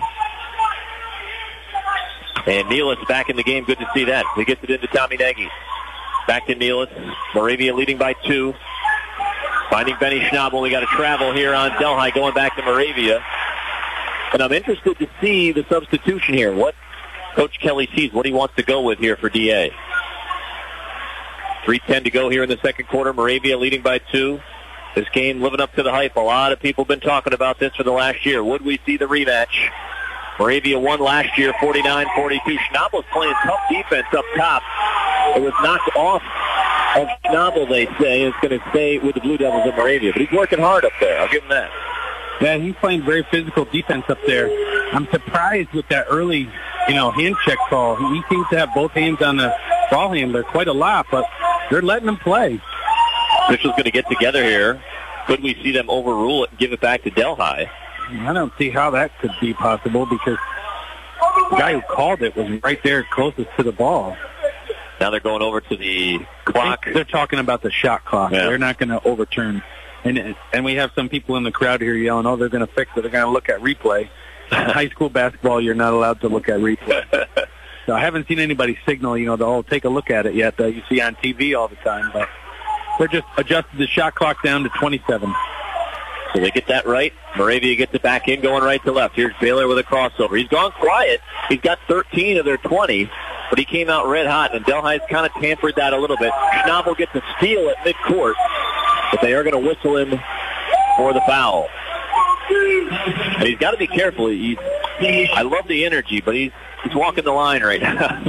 [SPEAKER 3] And Nealis back in the game. Good to see that. He gets it into Tommy Nagy. Back to Nealis. Moravia leading by 2. Finding Benny Schnabel. We got to travel here on Delhi going back to Moravia. And I'm interested to see the substitution here. What Coach Kelly sees, what he wants to go with here for DA. 3:10 to go here in the second quarter. Moravia leading by 2. This game living up to the hype. A lot of people have been talking about this for the last year. Would we see the rematch? Moravia won last year 49-42. Schnabel's playing tough defense up top. It was knocked off of Schnabel, they say. It's going to stay with the Blue Devils of Moravia. But he's working hard up there. I'll give him that.
[SPEAKER 4] Yeah, he's playing very physical defense up there. I'm surprised with that early, hand check call. He seems to have both hands on the ball handler quite a lot, but they're letting him play.
[SPEAKER 3] Officials going to get together here. Could we see them overrule it and give it back to Delhi?
[SPEAKER 4] I don't see how that could be possible because the guy who called it was right there closest to the ball.
[SPEAKER 3] Now they're going over to the clock.
[SPEAKER 4] They're talking about the shot clock.
[SPEAKER 3] Yeah.
[SPEAKER 4] They're not going to overturn. And we have some people in the crowd here yelling, they're going to fix it. They're going to look at replay. High school basketball, you're not allowed to look at replay. So I haven't seen anybody signal, to take a look at it yet that you see on TV all the time. But they're just adjusted the shot clock down to 27.
[SPEAKER 3] So they get that right. Moravia gets it back in, going right to left. Here's Baylor with a crossover. He's gone quiet. He's got 13 of their 20, but he came out red hot, and Delhi's kind of tampered that a little bit. Schnabel gets a steal at midcourt, but they are going to whistle him for the foul. And he's got to be careful. I love the energy, but he's walking the line right now.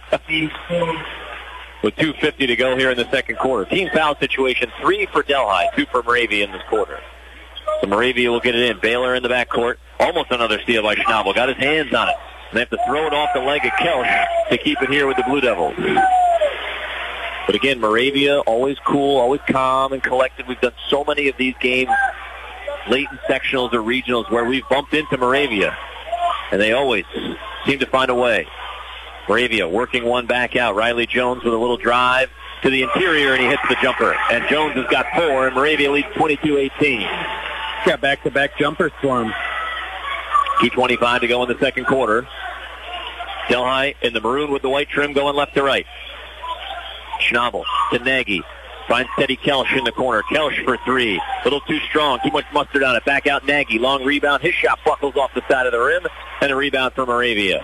[SPEAKER 3] With 2:50 to go here in the second quarter. Team foul situation, 3 for Delhi, 2 for Moravia in this quarter. So Moravia will get it in. Baylor in the backcourt. Almost another steal by Schnabel. Got his hands on it. And they have to throw it off the leg of Kelch to keep it here with the Blue Devils. But again, Moravia, always cool, always calm and collected. We've done so many of these games, late in sectionals or regionals, where we've bumped into Moravia. And they always seem to find a way. Moravia working one back out. Riley Jones with a little drive to the interior, and he hits the jumper. And Jones has got 4, and Moravia leads 22-18.
[SPEAKER 4] Got back-to-back jumpers for him.
[SPEAKER 3] 2:25 to go in the second quarter. Delhi in the maroon with the white trim going left to right. Schnabel to Nagy. Finds Teddy Kelsch in the corner. Kelsch for three. A little too strong. Too much mustard on it. Back out Nagy. Long rebound. His shot buckles off the side of the rim. And a rebound for Moravia.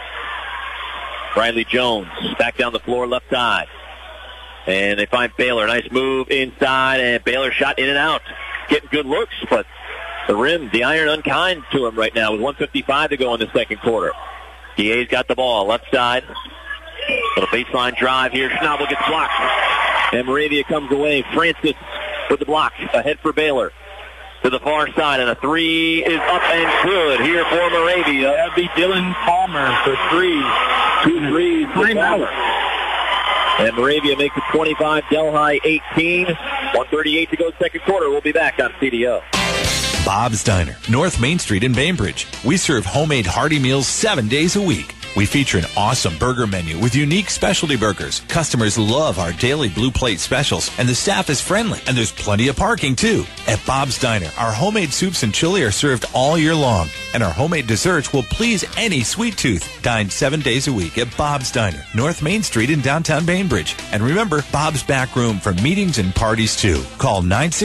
[SPEAKER 3] Riley Jones back down the floor left side. And they find Baylor. Nice move inside. And Baylor shot in and out. Getting good looks, but the rim, the iron unkind to him right now with 1:55 to go in the second quarter. DA's got the ball. Left side. Little baseline drive here. Schnabel gets blocked. And Moravia comes away. Francis with the block. Ahead for Baylor. To the far side. And a three is up and good here for Moravia.
[SPEAKER 4] That'd be Dylan Palmer for three.
[SPEAKER 3] 2 threes for Palmer. And Moravia makes it 25, Delhi 18. 1:38 to go second quarter. We'll be back on CDO.
[SPEAKER 15] Bob's Diner, North Main Street in Bainbridge. We serve homemade hearty meals 7 days a week. We feature an awesome burger menu with unique specialty burgers. Customers love our daily blue plate specials, and the staff is friendly, and there's plenty of parking, too. At Bob's Diner, our homemade soups and chili are served all year long, and our homemade desserts will please any sweet tooth. Dine 7 days a week at Bob's Diner, North Main Street in downtown Bainbridge. And remember, Bob's back room for meetings and parties, too. Call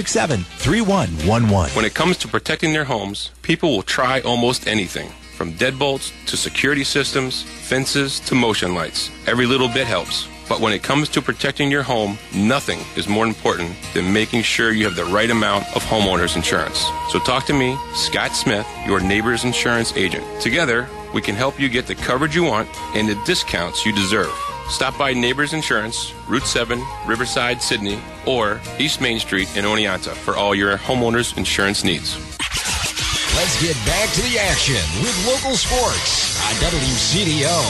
[SPEAKER 15] 967-3111.
[SPEAKER 16] When it comes to protecting their homes, people will try almost anything. From deadbolts to security systems, fences to motion lights. Every little bit helps. But when it comes to protecting your home, nothing is more important than making sure you have the right amount of homeowners insurance. So talk to me, Scott Smith, your Neighbors Insurance agent. Together, we can help you get the coverage you want and the discounts you deserve. Stop by Neighbors Insurance, Route 7, Riverside, Sydney, or East Main Street in Oneonta for all your homeowners insurance needs.
[SPEAKER 2] Let's get back to the action with local sports on WCDO.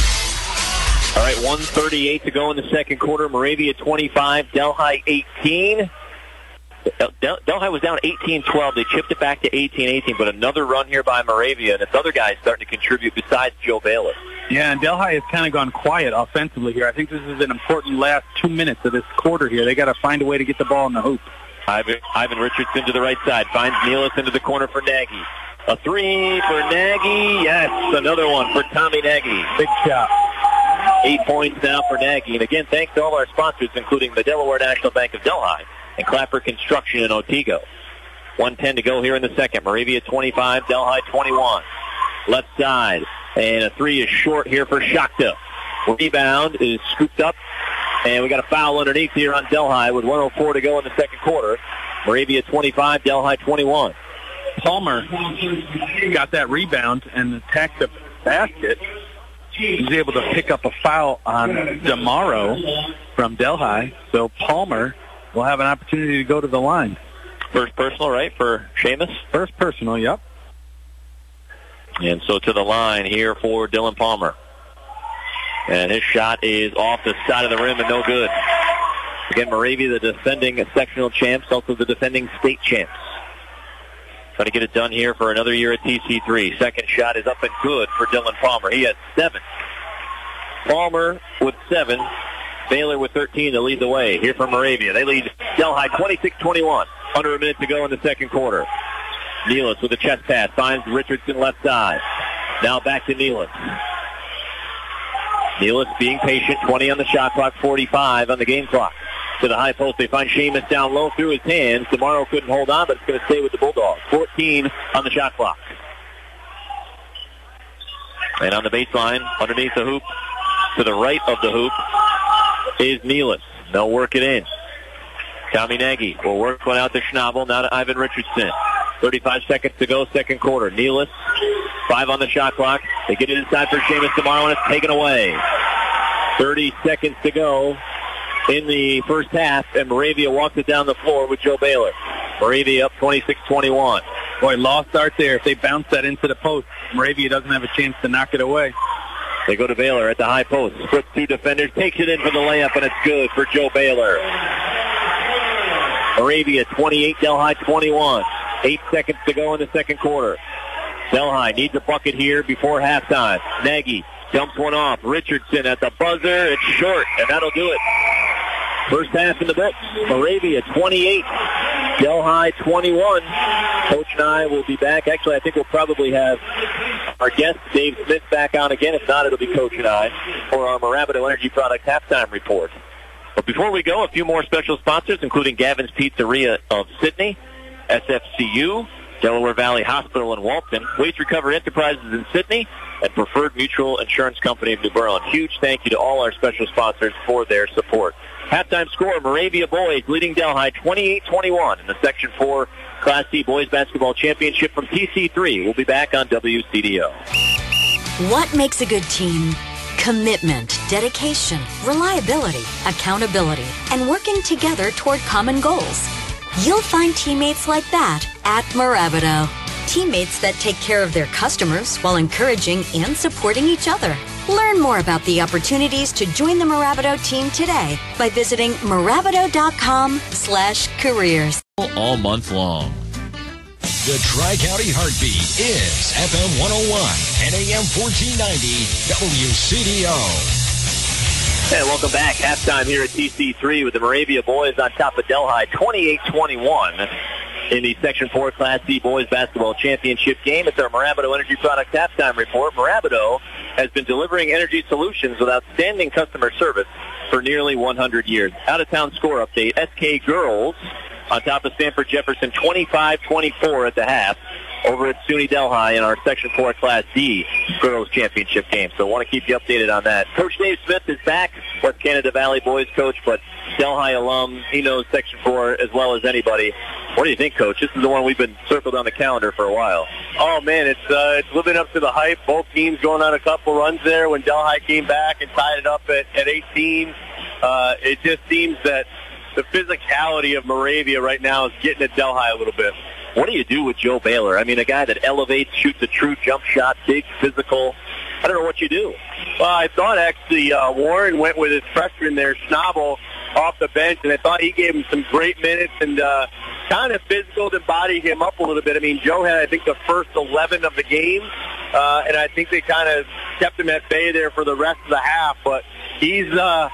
[SPEAKER 3] All right, 1:38 to go in the second quarter. Moravia 25, Delhi 18. Delhi was down 18-12. They chipped it back to 18-18, but another run here by Moravia, and this other guy is starting to contribute besides Joe Baylor.
[SPEAKER 4] Yeah, and Delhi has kind of gone quiet offensively here. I think this is an important last 2 minutes of this quarter here. They got to find a way to get the ball in the hoop.
[SPEAKER 3] Ivan Richardson to the right side. Finds Nealis into the corner for Nagy. A three for Nagy. Yes, another one for Tommy Nagy.
[SPEAKER 4] Big shot.
[SPEAKER 3] 8 points now for Nagy. And again, thanks to all our sponsors, including the Delaware National Bank of Delhi and Clapper Construction in Otsego. 1:10 to go here in the second. Moravia 25, Delhi 21. Left side. And a three is short here for Shakta. Rebound is scooped up. And we got a foul underneath here on Delhi with 1:04 to go in the second quarter. Moravia 25, Delhi 21.
[SPEAKER 4] Palmer got that rebound and attacked the basket. He was able to pick up a foul on DeMauro from Delhi. So Palmer will have an opportunity to go to the line.
[SPEAKER 3] First personal, right, for Seamus?
[SPEAKER 4] First personal, yep.
[SPEAKER 3] And so to the line here for Dylan Palmer. And his shot is off the side of the rim and no good. Again, Moravia, the defending sectional champs, also the defending state champs. Trying to get it done here for another year at TC3. Second shot is up and good for Dylan Palmer. He has 7. Palmer with 7. Baylor with 13 to lead the way here from Moravia. They lead Delhi 26-21. Under a minute to go in the second quarter. Nealis with a chest pass. Finds Richardson left side. Now back to Nealis. Nealis being patient. 20 on the shot clock. 45 on the game clock. To the high post. They find Seamus down low through his hands. DeMauro couldn't hold on, but it's going to stay with the Bulldogs. 14 on the shot clock. And on the baseline, underneath the hoop, to the right of the hoop, is Nealis. They'll work it in. Tommy Nagy will work one out to Schnabel. Now to Ivan Richardson. 35 seconds to go, second quarter. Nealis, 5 on the shot clock. They get it inside for Seamus DeMauro, and it's taken away. 30 seconds to go in the first half, and Moravia walks it down the floor with Joe Baylor. Moravia up 26-21.
[SPEAKER 4] Boy, lost start there. If they bounce that into the post, Moravia doesn't have a chance to knock it away.
[SPEAKER 3] They go to Baylor at the high post. Splits 2 defenders, takes it in for the layup, and it's good for Joe Baylor. Moravia 28, Delhi 21. 8 seconds to go in the second quarter. Delhi needs a bucket here before halftime. Nagy dumps one off. Richardson at the buzzer. It's short, and that'll do it. First half in the books. Moravia 28, Delhi 21. Coach and I will be back. Actually, I think we'll probably have our guest, Dave Smith, back on again. If not, it'll be Coach and I for our Marabito Energy Product halftime report. But before we go, a few more special sponsors, including Gavin's Pizzeria of Sydney, SFCU, Delaware Valley Hospital in Walton, Waste Recovery Enterprises in Sydney, and Preferred Mutual Insurance Company of New Berlin. Huge thank you to all our special sponsors for their support. Halftime score, Moravia boys leading Delhi 28-21 in the Section 4 Class C Boys Basketball Championship from TC3. We'll be back on WCDO.
[SPEAKER 17] What makes a good team? Commitment, dedication, reliability, accountability, and working together toward common goals. You'll find teammates like that at Marabito. Teammates that take care of their customers while encouraging and supporting each other. Learn more about the opportunities to join the Marabito team today by visiting marabito.com/careers.
[SPEAKER 15] All month long.
[SPEAKER 2] The Tri-County Heartbeat is FM 101 and AM 1490 WCDO.
[SPEAKER 3] And welcome back. Halftime here at TC3 with the Moravia boys on top of Delhi, 28-21 in the Section 4 Class C Boys Basketball Championship game. It's our Marabito Energy Products halftime report. Marabito has been delivering energy solutions with outstanding customer service for nearly 100 years. Out-of-town score update. SK Girls on top of Stanford Jefferson, 25-24 at the half over at SUNY Delhi in our Section 4 Class D Girls Championship game. So I want to keep you updated on that. Coach Dave Smith is back, West Canada Valley boys coach, but Delhi alum. He knows Section 4 as well as anybody. What do you think, Coach? This is the one we've been circled on the calendar for a while.
[SPEAKER 18] Oh, man, it's living up to the hype. Both teams going on a couple runs there when Delhi came back and tied it up at 18. It just seems that the physicality of Moravia right now is getting at Delhi a little bit.
[SPEAKER 3] What do you do with Joe Baylor? I mean, a guy that elevates, shoots a true jump shot, big, physical. I don't know what you do.
[SPEAKER 18] Well, I thought actually Warren went with his freshman there, Schnabel, off the bench, and I thought he gave him some great minutes and kind of physical to body him up a little bit. I mean, Joe had, I think, the first 11 of the game, and I think they kind of kept him at bay there for the rest of the half, but he's as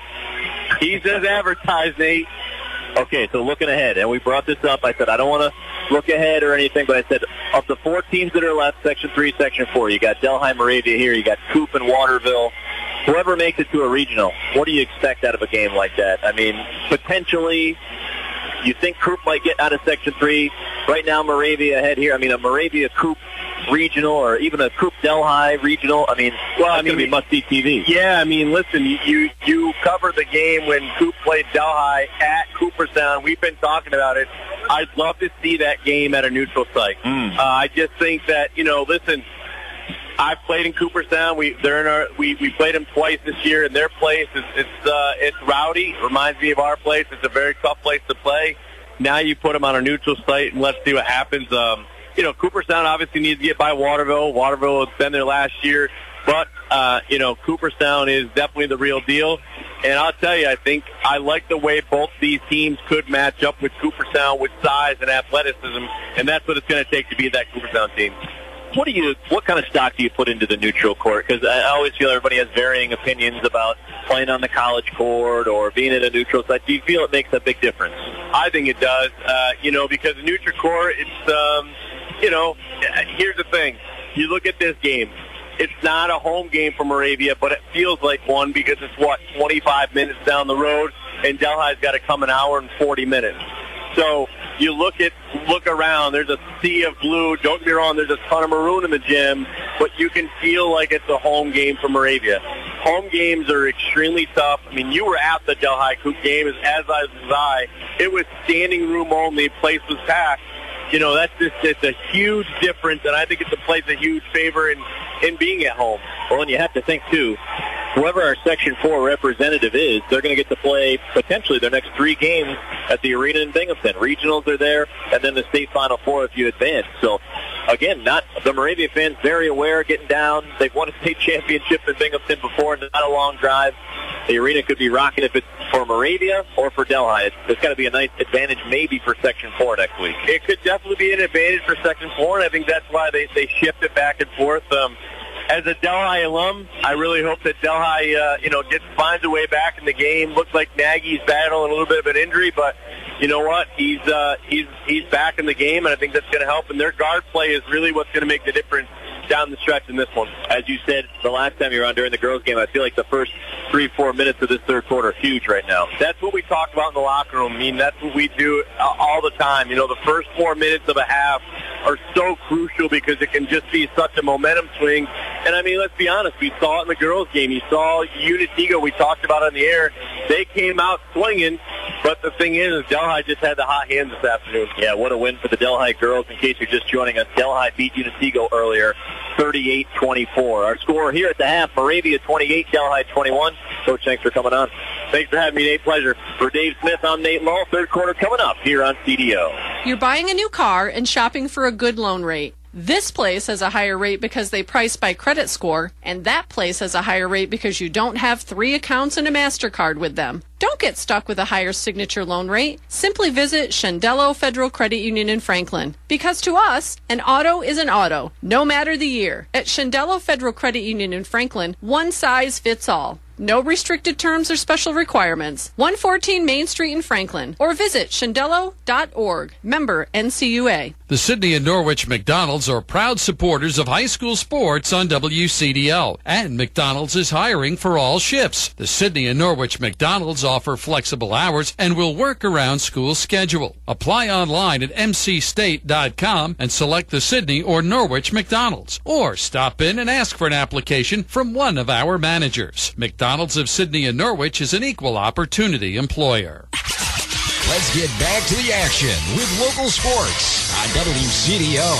[SPEAKER 18] advertised, Nate.
[SPEAKER 3] Okay, so looking ahead, and we brought this up. I said I don't want to look ahead or anything, but I said of the 4 teams that are left, Section 3, Section 4, you got Delhi, Moravia here, you got Coop and Waterville. Whoever makes it to a regional, what do you expect out of a game like that? I mean, potentially, you think Coop might get out of Section 3. Right now, Moravia ahead here. I mean, a Moravia-Coop regional or even a Coop Delhi regional. I mean, going to be must-see TV.
[SPEAKER 18] Yeah, I mean, listen, you covered the game when Coop played Delhi at Cooperstown. We've been talking about it. I'd love to see that game at a neutral site. I just think that, listen, I've played in Cooperstown. We played them twice this year, and their place it's rowdy. It reminds me of our place. It's a very tough place to play. Now you put them on a neutral site, and let's see what happens. Cooperstown obviously needs to get by Waterville. Waterville has been there last year, but Cooperstown is definitely the real deal. And I'll tell you, I think I like the way both these teams could match up with Cooperstown with size and athleticism, and that's what it's going to take to be that Cooperstown team.
[SPEAKER 3] What kind of stock do you put into the neutral court? Because I always feel everybody has varying opinions about playing on the college court or being at a neutral site. Do you feel it makes a big difference?
[SPEAKER 18] I think it does. Because the neutral court, it's here's the thing. You look at this game. It's not a home game for Moravia, but it feels like one because it's, 25 minutes down the road, and Delhi's got to come an hour and 40 minutes. So you look around, there's a sea of blue. Don't get me wrong, there's a ton of maroon in the gym, but you can feel like it's a home game for Moravia. Home games are extremely tough. I mean, you were at the Delhi Coop game, as was I. It was standing room only. Place was packed. It's a huge difference, and I think it plays a huge favor in being at home.
[SPEAKER 3] Well, and you have to think, too, whoever our Section 4 representative is, they're going to get to play potentially their next 3 games at the arena in Binghamton. Regionals are there, and then the state Final Four if you advance. So, again, not the Moravia fans very aware, getting down. They've won a state championship in Binghamton before, and not a long drive. The arena could be rocking if it's for Moravia or for Delhi. It's got to be a nice advantage maybe for Section 4 next week.
[SPEAKER 18] It could definitely be an advantage for Section 4, and I think that's why they shift it back and forth. As a Delhi alum, I really hope that Delhi, finds a way back in the game. Looks like Nagy's battling a little bit of an injury, but you know what? He's back in the game, and I think that's going to help. And their guard play is really what's going to make the difference down the stretch in this one.
[SPEAKER 3] As you said the last time you were on during the girls' game, I feel like the first 3-4 minutes of this third quarter are huge right now.
[SPEAKER 18] That's what we talked about in the locker room. I mean, that's what we do all the time. You know, the first 4 minutes of a half are so crucial because it can just be such a momentum swing. And, I mean, let's be honest. We saw it in the girls' game. You saw Unitigo. We talked about it on the air. They came out swinging. But the thing is, Delhi just had the hot hand this afternoon.
[SPEAKER 3] Yeah, what a win for the Delhi girls. In case you're just joining us, Delhi beat Unitigo earlier, 38-24. Our score here at the half, Moravia 28, Delhi 21. Coach, thanks for coming on.
[SPEAKER 18] Thanks for having me, Nate. Pleasure.
[SPEAKER 3] For Dave Smith, I'm Nate Law. Third quarter coming up here on CDO.
[SPEAKER 5] You're buying a new car and shopping for a good loan rate. This place has a higher rate because they price by credit score, and that place has a higher rate because you don't have 3 accounts and a MasterCard with them. Don't get stuck with a higher signature loan rate. Simply visit Shandello Federal Credit Union in Franklin. Because to us, an auto is an auto, no matter the year. At Shandello Federal Credit Union in Franklin, one size fits all. No restricted terms or special requirements. 114 Main Street in Franklin. Or visit shandello.org. Member NCUA.
[SPEAKER 1] The Sydney and Norwich McDonald's are proud supporters of high school sports on WCDO. And McDonald's is hiring for all shifts. The Sydney and Norwich McDonald's offer flexible hours and will work around school schedule. Apply online at mcstate.com and select the Sydney or Norwich McDonald's. Or stop in and ask for an application from one of our managers. McDonald's of Sydney and Norwich is an equal opportunity employer.
[SPEAKER 2] Let's get back to the action with local sports on WCDO.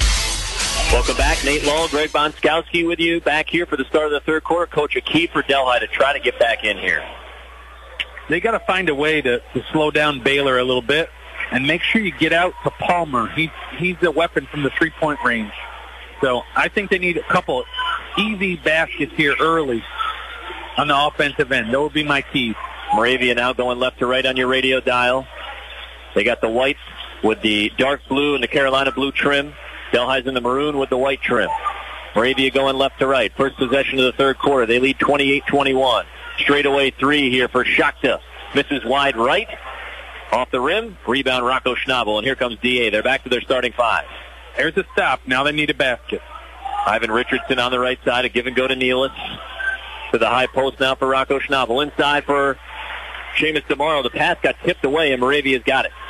[SPEAKER 3] Welcome back. Nate Law, Greg Bonskowski with you back here for the start of the third quarter. Coach, a key for Delhi to try to get back in here.
[SPEAKER 4] They got to find a way to slow down Baylor a little bit and make sure you get out to Palmer. He's a weapon from the three-point range. So I think they need a couple easy baskets here early on the offensive end. That would be my key.
[SPEAKER 3] Moravia now going left to right on your radio dial. They got the white with the dark blue and the Carolina blue trim. Delhi's in the maroon with the white trim. Moravia going left to right. First possession of the third quarter. They lead 28-21. Straightaway three here for Shakta. Misses wide right. Off the rim. Rebound Rocco Schnabel. And here comes DA. They're back to their starting five.
[SPEAKER 4] There's a stop. Now they need a basket.
[SPEAKER 3] Ivan Richardson on the right side. A give and go to Nealis. To the high post now for Rocco Schnabel. Inside for Seamus DeMauro. The pass got tipped away, and Moravia's got it.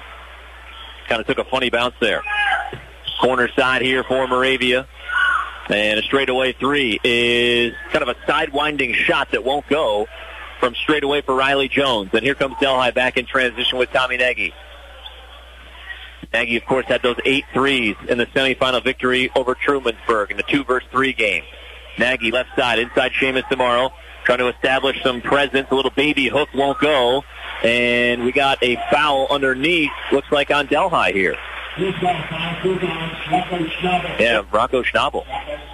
[SPEAKER 3] Kind of took a funny bounce there. Corner side here for Moravia. And a straightaway three is kind of a side-winding shot that won't go from straightaway for Riley Jones. And here comes Delhi back in transition with Tommy Nagy. Nagy, of course, had those 8 threes in the semifinal victory over Trumansburg in the 2-versus-3 game. Nagy left side, inside Seamus DeMauro, trying to establish some presence. A little baby hook won't go. And we got a foul underneath, looks like on Delhi here. Yeah, Rocco Schnabel.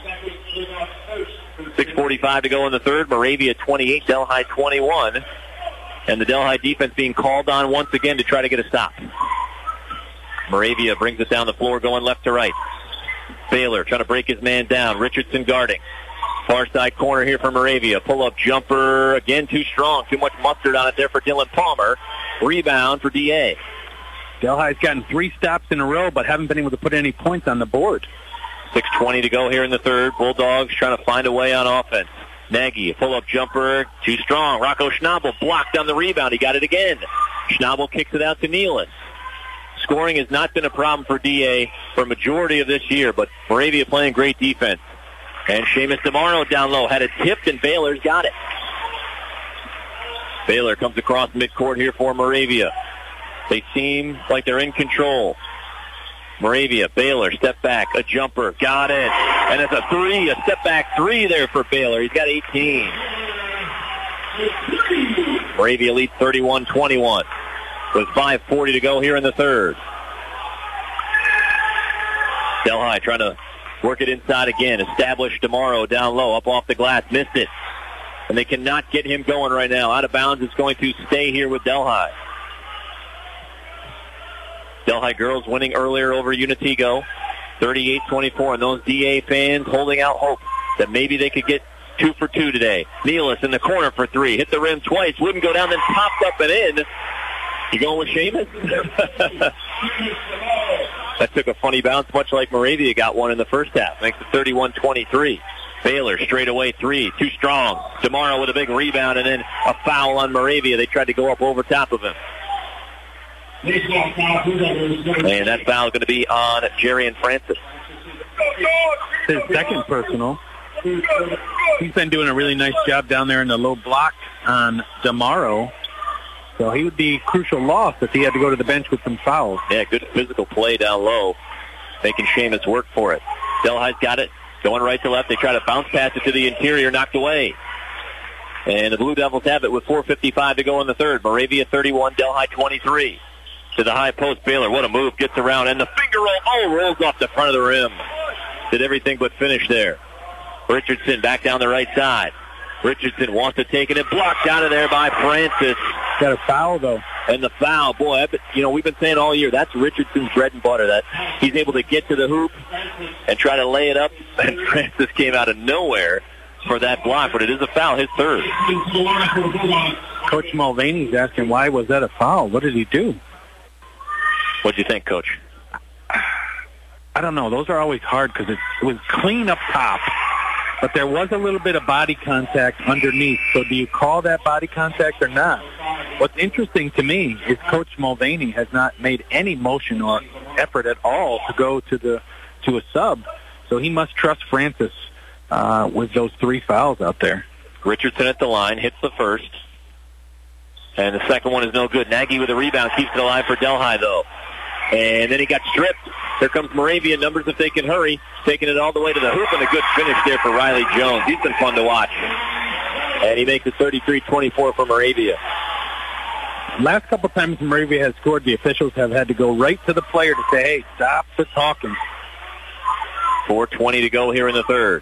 [SPEAKER 3] 6:45 to go in the third. Moravia 28, Delhi 21. And the Delhi defense being called on once again to try to get a stop. Moravia brings it down the floor going left to right. Baylor trying to break his man down. Richardson guarding. Far side corner here for Moravia. Pull-up jumper. Again, too strong. Too much mustard on it there for Dylan Palmer. Rebound for D.A.
[SPEAKER 4] Delhi's gotten 3 stops in a row, but haven't been able to put any points on the board.
[SPEAKER 3] 6:20 to go here in the third. Bulldogs trying to find a way on offense. Nagy, pull-up jumper. Too strong. Rocco Schnabel blocked on the rebound. He got it again. Schnabel kicks it out to Nealis. Scoring has not been a problem for D.A. for a majority of this year, but Moravia playing great defense. And Seamus DeMauro down low had it tipped, and Baylor's got it. Baylor comes across midcourt here for Moravia. They seem like they're in control. Moravia, Baylor, step back, a jumper, got it. And it's a three, a step back three there for Baylor. He's got 18. Moravia leads 31-21 with 5:40 to go here in the third. Delhi trying to work it inside again. Establish DeMauro down low, up off the glass, missed it. And they cannot get him going right now. Out of bounds, it's going to stay here with Delhi. Delhi girls winning earlier over Unitigo, 38-24. And those DA fans holding out hope that maybe they could get 2 for 2 today. Nealis in the corner for 3. Hit the rim twice. Wouldn't go down, then popped up and in. You going with Seamus? That took a funny bounce, much like Moravia got one in the first half. Makes it 31-23. Baylor straight away three, too strong. DeMauro with a big rebound and then a foul on Moravia. They tried to go up over top of him. And that foul is going to be on Jarian Francis.
[SPEAKER 4] His second personal. He's been doing a really nice job down there in the low block on DeMauro. So he would be crucial loss if he had to go to the bench with some fouls.
[SPEAKER 3] Yeah, good physical play down low, making Seamus work for it. Delhi's got it. Going right to left. They try to bounce pass it to the interior, knocked away. And the Blue Devils have it with 4:55 to go in the third. Moravia 31, Delhi 23. To the high post, Baylor. What a move. Gets around, and the finger roll. Oh, rolls off the front of the rim. Did everything but finish there. Richardson back down the right side. Richardson wants to take it and blocked out of there by Francis.
[SPEAKER 4] Got a foul, though.
[SPEAKER 3] And the foul, boy, we've been saying all year, that's Richardson's bread and butter, that he's able to get to the hoop and try to lay it up, and Francis came out of nowhere for that block, but it is a foul, his third.
[SPEAKER 4] Coach Mulvaney's asking, why was that a foul? What did he do?
[SPEAKER 3] What'd you think, Coach?
[SPEAKER 4] I don't know. Those are always hard because it was clean up top. But there was a little bit of body contact underneath. So do you call that body contact or not? What's interesting to me is Coach Mulvaney has not made any motion or effort at all to go to a sub. So he must trust Francis with those three fouls out there.
[SPEAKER 3] Richardson at the line, hits the first. And the second one is no good. Nagy with a rebound, keeps it alive for Delhi, though. And then he got stripped. Here comes Moravia, numbers if they can hurry. Taking it all the way to the hoop, and a good finish there for Riley Jones. He's been fun to watch. And he makes it 33-24 for Moravia.
[SPEAKER 4] Last couple times Moravia has scored, the officials have had to go right to the player to say, hey, stop the talking.
[SPEAKER 3] 4:20 to go here in the third.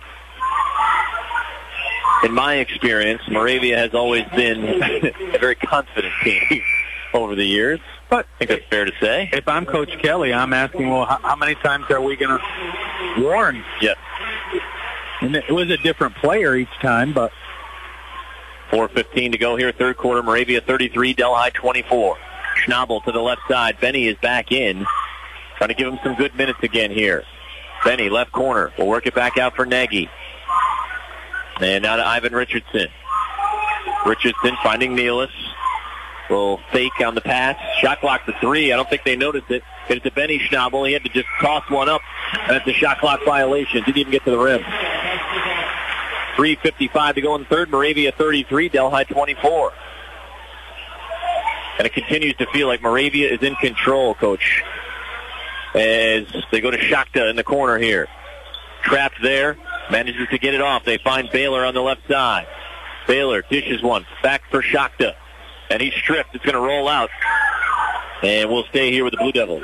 [SPEAKER 3] In my experience, Moravia has always been a very confident team over the years. But I think that's fair to say.
[SPEAKER 4] If I'm Coach Kelly, I'm asking, well, how many times are we going to warn?
[SPEAKER 3] Yes.
[SPEAKER 4] And it was a different player each time, but
[SPEAKER 3] 4:15 to go here, third quarter. Moravia 33, Delhi 24. Schnabel to the left side. Benny is back in, trying to give him some good minutes again here. Benny, left corner, will work it back out for Nagy. And now to Ivan Richardson. Richardson finding Nealis. Will fake on the pass. Shot clock to three. I don't think they noticed it. Get it to Benny Schnabel. He had to just toss one up. That's a shot clock violation. Didn't even get to the rim. 3:55 to go in the third. Moravia 33, Delhi 24. And it continues to feel like Moravia is in control, Coach. As they go to Shakta in the corner here. Trapped there. Manages to get it off. They find Baylor on the left side. Baylor dishes one. Back for Shakta. And he's stripped. It's going to roll out. And we'll stay here with the Blue Devils.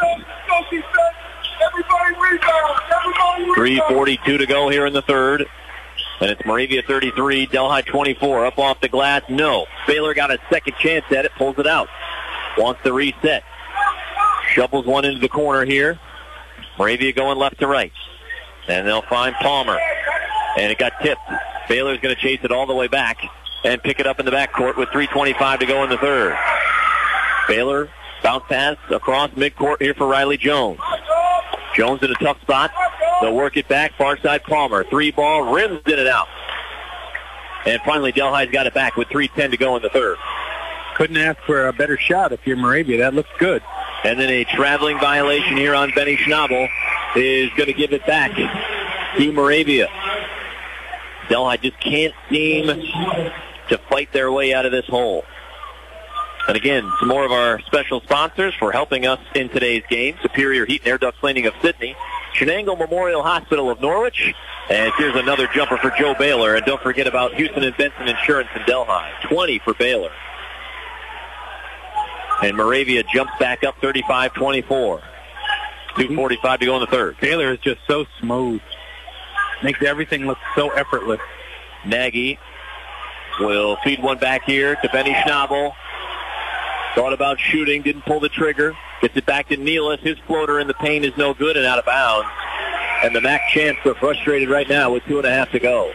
[SPEAKER 3] 3:42 to go here in the third. And it's Moravia 33, Delhi 24. Up off the glass. No. Baylor got a second chance at it. Pulls it out. Wants the reset. Shovels one into the corner here. Moravia going left to right. And they'll find Palmer. And it got tipped. Baylor's going to chase it all the way back and pick it up in the backcourt with 3:25 to go in the third. Baylor bounce pass across midcourt here for Riley Jones. Jones in a tough spot. They'll work it back. Far side Palmer. Three ball. Rims in and out. And finally Delhi's got it back with 3:10 to go in the third.
[SPEAKER 4] Couldn't ask for a better shot if you're Moravia. That looks good.
[SPEAKER 3] And then a traveling violation here on Benny Schnabel is going to give it back to Moravia. Delhi just can't seem to fight their way out of this hole. And again, some more of our special sponsors for helping us in today's game. Superior Heat and Air Duct Cleaning of Sydney. Shenango Memorial Hospital of Norwich. And here's another jumper for Joe Baylor. And don't forget about Houston and Benson Insurance in Delhi. 20 for Baylor. And Moravia jumps back up 35-24. 2:45 to go in the third.
[SPEAKER 4] Baylor is just so smooth. Makes everything look so effortless.
[SPEAKER 3] Nagy will feed one back here to Benny Schnabel. Thought about shooting, didn't pull the trigger. Gets it back to Nealis. His floater in the paint is no good and out of bounds. And the MAC champs are frustrated right now with 2.5 to go.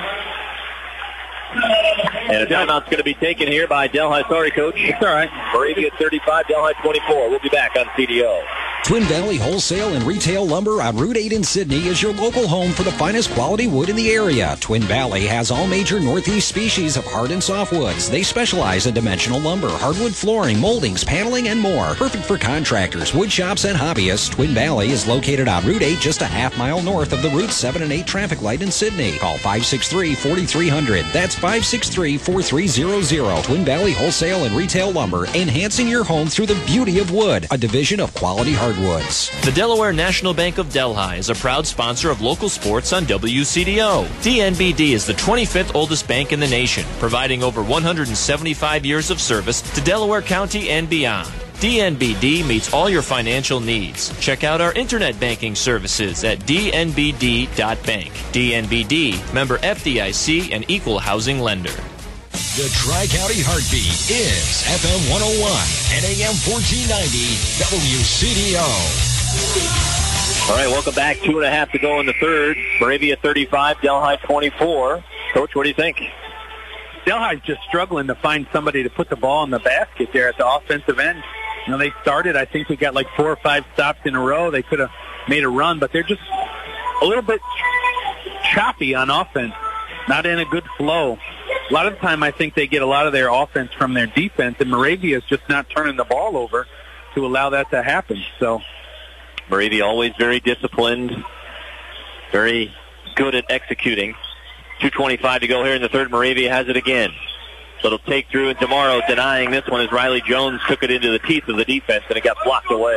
[SPEAKER 3] And a timeout's going to be taken here by Delhi. Sorry, Coach.
[SPEAKER 4] It's all right.
[SPEAKER 3] Moravia 35, Delhi 24. We'll be back on CDO.
[SPEAKER 2] Twin Valley Wholesale and Retail Lumber on Route 8 in Sydney is your local home for the finest quality wood in the area. Twin Valley has all major Northeast species of hard and softwoods. They specialize in dimensional lumber, hardwood flooring, moldings, paneling, and more. Perfect for contractors, wood shops, and hobbyists. Twin Valley is located on Route 8, just a half-mile north of the Route 7 and 8 traffic light in Sydney. Call 563-4300. That's 563-4300. Twin Valley Wholesale and Retail Lumber, enhancing your home through the beauty of wood. A division of Quality Hardwoods.
[SPEAKER 10] The Delaware National Bank of Delhi is a proud sponsor of local sports on WCDO. DNBD is the 25th oldest bank in the nation, providing over 175 years of service to Delaware County and beyond. DNBD meets all your financial needs. Check out our internet banking services at dnbd.bank. DNBD, member FDIC, and equal housing lender.
[SPEAKER 2] The Tri-County Heartbeat is FM 101 and AM 1490 WCDO.
[SPEAKER 3] All right, welcome back. 2.5 to go in the third. Moravia 35, Delhi 24. Coach, what do you think?
[SPEAKER 4] Delhi's just struggling to find somebody to put the ball in the basket there at the offensive end. You know, they started, I think we got like 4 or 5 stops in a row. They could have made a run, but they're just a little bit choppy on offense, not in a good flow. A lot of the time, I think they get a lot of their offense from their defense, and Moravia is just not turning the ball over to allow that to happen. So,
[SPEAKER 3] Moravia always very disciplined, very good at executing. 2:25 to go here in the third. Moravia has it again. So it'll take through, and tomorrow denying this one as Riley Jones took it into the teeth of the defense, and it got blocked away.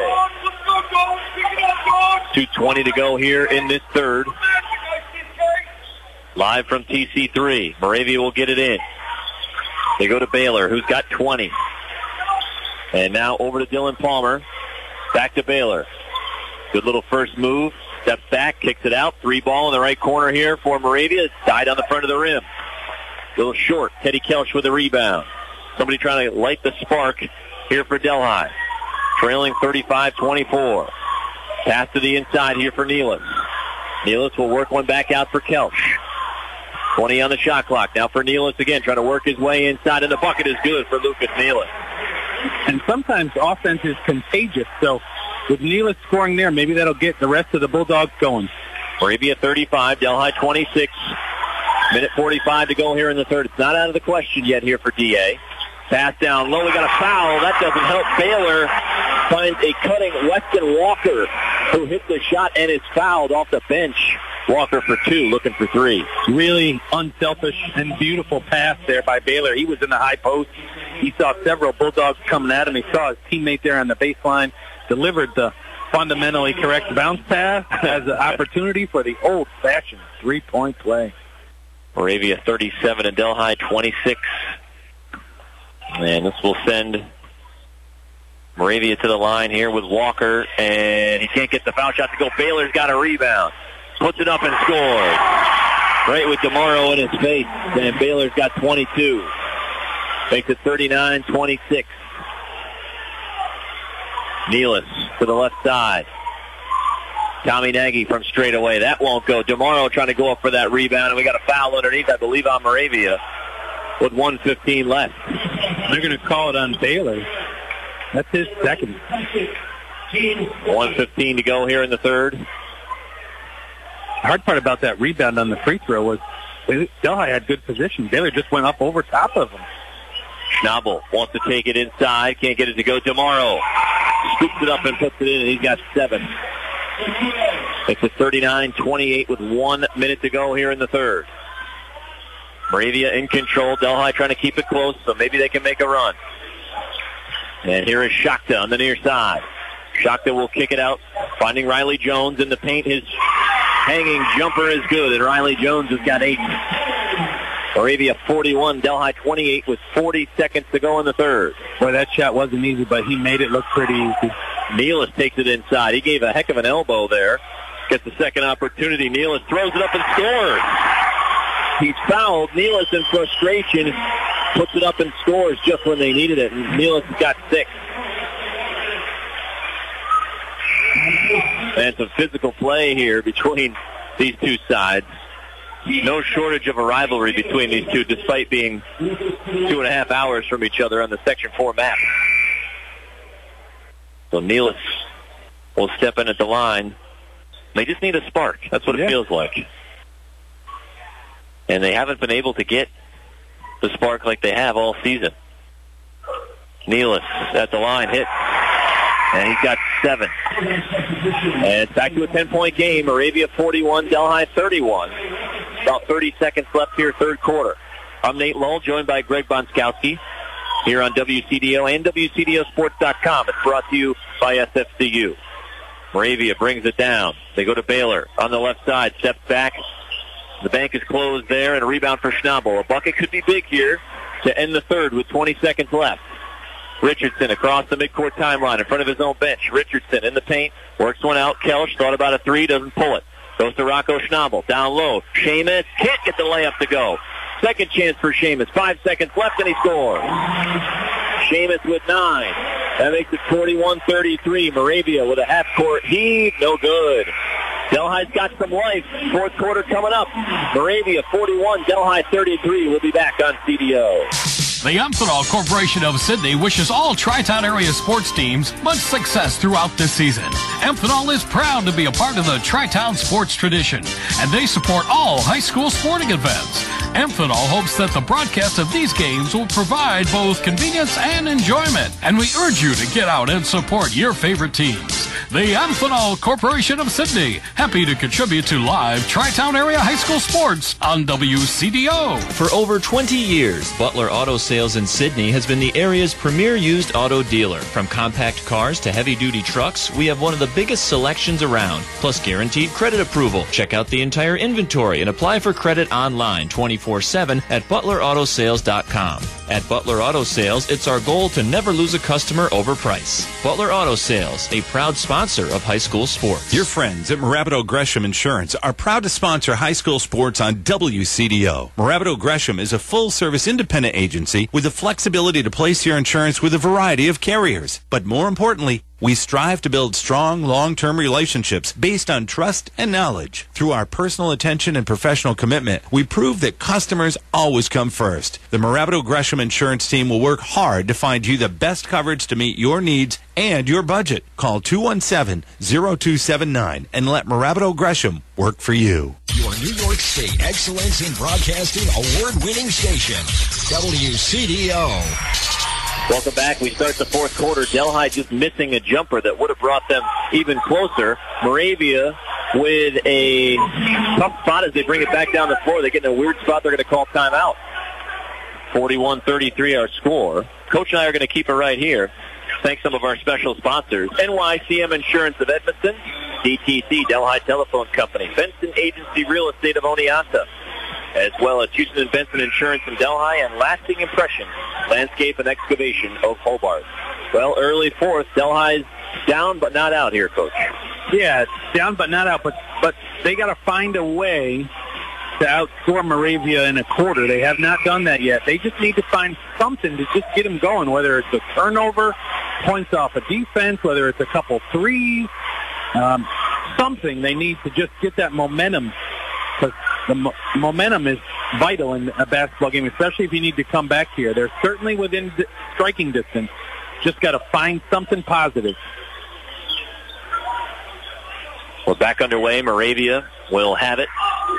[SPEAKER 3] 2:20 to go here in this third. Live from TC3. Moravia will get it in. They go to Baylor, who's got 20. And now over to Dylan Palmer. Back to Baylor. Good little first move. Steps back, kicks it out. 3 ball in the right corner here for Moravia. It's tied on the front of the rim. A little short. Teddy Kelch with a rebound. Somebody trying to light the spark here for Delhi. Trailing 35-24. Pass to the inside here for Nealis. Nealis will work one back out for Kelch. 20 on the shot clock. Now for Nealis again, trying to work his way inside, and the bucket is good for Lucas Nealis.
[SPEAKER 4] And sometimes offense is contagious, so with Nealis scoring there, maybe that'll get the rest of the Bulldogs going.
[SPEAKER 3] Moravia 35, Delhi 26. Minute 45 to go here in the third. It's not out of the question yet here for DA. Pass down low. We got a foul. That doesn't help. Baylor finds a cutting Weston Walker, who hit the shot and is fouled off the bench. Walker for 2, looking for 3.
[SPEAKER 4] Really unselfish and beautiful pass there by Baylor. He was in the high post. He saw several Bulldogs coming at him. He saw his teammate there on the baseline, delivered the fundamentally correct bounce pass as an opportunity for the old-fashioned three-point play.
[SPEAKER 3] Moravia 37 and Delhi 26. And this will send Moravia to the line here with Walker, and he can't get the foul shot to go. Baylor's got a rebound. Puts it up and scores. Right with DeMauro in his face, and Baylor's got 22. Makes it 39-26. Nealis to the left side. Tommy Nagy from straight away. That won't go. DeMauro trying to go up for that rebound, and we got a foul underneath, I believe, on Moravia with 1:15 left.
[SPEAKER 4] They're going to call it on Baylor. That's his second.
[SPEAKER 3] 1:15 to go here in the third.
[SPEAKER 4] The hard part about that rebound on the free throw was Delhi had good position. Baylor just went up over top of him.
[SPEAKER 3] Schnabel wants to take it inside. Can't get it to go. DeMauro scoops it up and puts it in, and he's got 7. It's a 39-28 with 1 minute to go here in the third. Moravia in control. Delhi trying to keep it close, so maybe they can make a run. And here is Shakta on the near side. Shakta will kick it out, finding Riley Jones in the paint. His hanging jumper is good, and Riley Jones has got 8. Moravia 41, Delhi 28 with 40 seconds to go in the third.
[SPEAKER 4] Boy, that shot wasn't easy, but he made it look pretty easy.
[SPEAKER 3] Nealis takes it inside. He gave a heck of an elbow there. Gets the second opportunity. Nealis throws it up and scores. He's fouled. Nealis in frustration puts it up and scores just when they needed it. And Nealis has got 6. And some physical play here between these two sides. No shortage of a rivalry between these two, despite being 2.5 hours from each other on the Section 4 map. So Nealis will step in at the line. They just need a spark. That's what it feels like. And they haven't been able to get the spark like they have all season. Nealis at the line, hit. And he's got 7. And it's back to a 10-point game. Moravia 41, Delhi 31. About 30 seconds left here, third quarter. I'm Nate Lowell, joined by Greg Bonskowski here on WCDO and WCDOsports.com. It's brought to you by SFCU. Moravia brings it down. They go to Baylor on the left side, steps back. The bank is closed there, and a rebound for Schnabel. A bucket could be big here to end the third with 20 seconds left. Richardson across the midcourt timeline in front of his own bench. Richardson in the paint, works one out. Kelsch thought about a three, doesn't pull it. Goes to Rocco Schnabel, down low. Seamus can't get the layup to go. Second chance for Seamus. 5 seconds left, and he scores. Seamus with 9. That makes it 41-33. Moravia with a half-court heave, no good. Delhi's got some life. Fourth quarter coming up. Moravia 41, Delhi 33. We'll be back on CDO.
[SPEAKER 19] The Amphenol Corporation of Sydney wishes all Tri-Town area sports teams much success throughout this season. Amphenol is proud to be a part of the Tri-Town sports tradition, and they support all high school sporting events. Amphenol hopes that the broadcast of these games will provide both convenience and enjoyment, and we urge you to get out and support your favorite teams. The Amphenol Corporation of Sydney, happy to contribute to live Tri-Town area high school sports on WCDO.
[SPEAKER 9] For over 20 years, Butler Auto Sales in Sydney has been the area's premier used auto dealer. From compact cars to heavy-duty trucks, we have one of the biggest selections around, plus guaranteed credit approval. Check out the entire inventory and apply for credit online 24/7 at ButlerAutoSales.com. At Butler Auto Sales, it's our goal to never lose a customer over price. Butler Auto Sales, a proud sponsor of high school sports.
[SPEAKER 15] Your friends at Moravido Gresham Insurance are proud to sponsor high school sports on WCDO. Moravido Gresham is a full-service independent agency with the flexibility to place your insurance with a variety of carriers. But more importantly, we strive to build strong, long-term relationships based on trust and knowledge. Through our personal attention and professional commitment, we prove that customers always come first. The Moravido Gresham Insurance team will work hard to find you the best coverage to meet your needs and your budget. Call 217-0279 and let Moravido Gresham work for you.
[SPEAKER 2] Your New York State Excellence in Broadcasting award-winning station, WCDO.
[SPEAKER 3] Welcome back. We start the fourth quarter. Delhi just missing a jumper that would have brought them even closer. Moravia with a tough spot as they bring it back down the floor. They get in a weird spot. They're going to call timeout. 41-33 our score. Coach and I are going to keep it right here. Thanks some of our special sponsors. NYCM Insurance of Edmonton, DTC, Delhi Telephone Company, Benson Agency Real Estate of Oneonta, as well as Houston and Benson Insurance in Delhi, and Lasting Impression, Landscape and Excavation of Hobart. Well, early fourth, Delhi's down but not out here, Coach.
[SPEAKER 4] Yeah, it's down but not out, but they got to find a way to outscore Moravia in a quarter. They have not done that yet. They just need to find something to just get them going, whether it's a turnover, points off a defense, whether it's a couple threes, something. They need to just get that momentum, because the momentum is vital in a basketball game, especially if you need to come back here. They're certainly within striking distance. Just got to find something positive.
[SPEAKER 3] We're back underway. Moravia will have it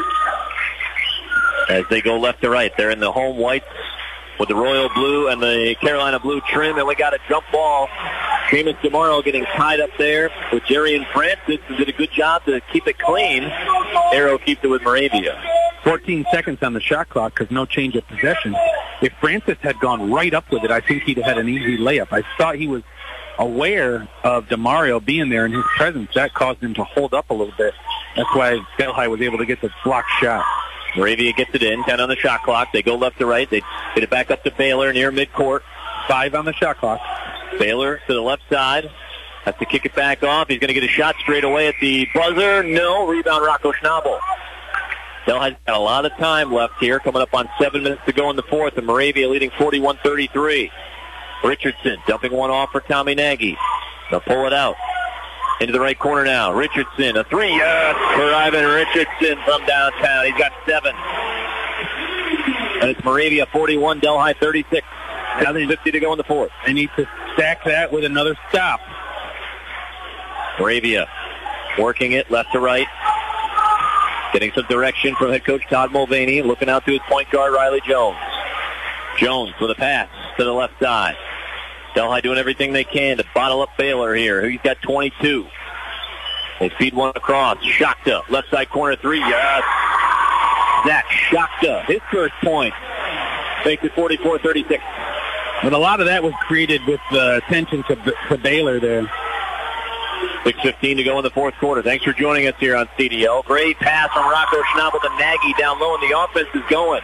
[SPEAKER 3] as they go left to right. They're in the home whites with the royal blue and the Carolina blue trim, and we got a jump ball. Seamus DeMauro getting tied up there with Jerry and Francis, who did a good job to keep it clean. Arrow keeps it with Moravia.
[SPEAKER 4] 14 seconds on the shot clock because no change of possession. If Francis had gone right up with it, I think he'd have had an easy layup. I thought he was aware of DeMario being there in his presence. That caused him to hold up a little bit. That's why Delhi was able to get the block shot.
[SPEAKER 3] Moravia gets it in, 10 on the shot clock. They go left to right. They get it back up to Baylor near midcourt.
[SPEAKER 4] 5 on the shot clock.
[SPEAKER 3] Baylor to the left side. Has to kick it back off. He's going to get a shot straight away at the buzzer. No. Rebound, Rocco Schnabel. Delhi's got a lot of time left here, coming up on 7 minutes to go in the fourth, and Moravia leading 41-33. Richardson dumping one off for Tommy Nagy. They'll pull it out. Into the right corner now. Richardson, a three. Yes, for Ivan Richardson from downtown. He's got 7. And it's Moravia 41, Delhi 36. Now there's 50 to go in the fourth.
[SPEAKER 4] They need to stack that with another stop.
[SPEAKER 3] Moravia working it left to right. Getting some direction from head coach Todd Mulvaney. Looking out to his point guard, Riley Jones. Jones with a pass to the left side. Delhi doing everything they can to bottle up Baylor here. He's got 22. They feed one across. Shakta, left side corner three. Yes. Zach Shakta, his first point. Makes it 44-36.
[SPEAKER 4] But a lot of that was created with attention to Baylor there.
[SPEAKER 3] 6:15 to go in the fourth quarter. Thanks for joining us here on CDL. Great pass from Rocco Schnabel to Nagy down low, and the offense is going.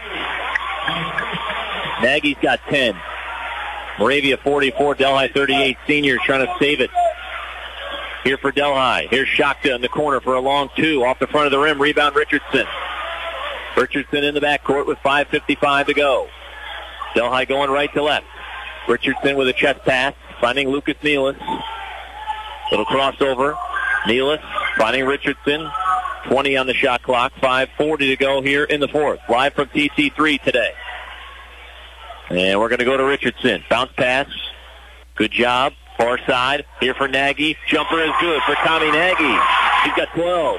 [SPEAKER 3] Nagy's got 10. Moravia 44, Delhi 38. Seniors trying to save it. Here for Delhi. Here's Shakta in the corner for a long two. Off the front of the rim. Rebound Richardson. Richardson in the backcourt with 5:55 to go. Delhi going right to left. Richardson with a chest pass. Finding Lucas Nealis. Little crossover. Nealis finding Richardson. 20 on the shot clock. 5:40 to go here in the fourth. Live from TC3 today. And we're going to go to Richardson. Bounce pass. Good job. Far side. Here for Nagy. Jumper is good for Tommy Nagy. He's got 12.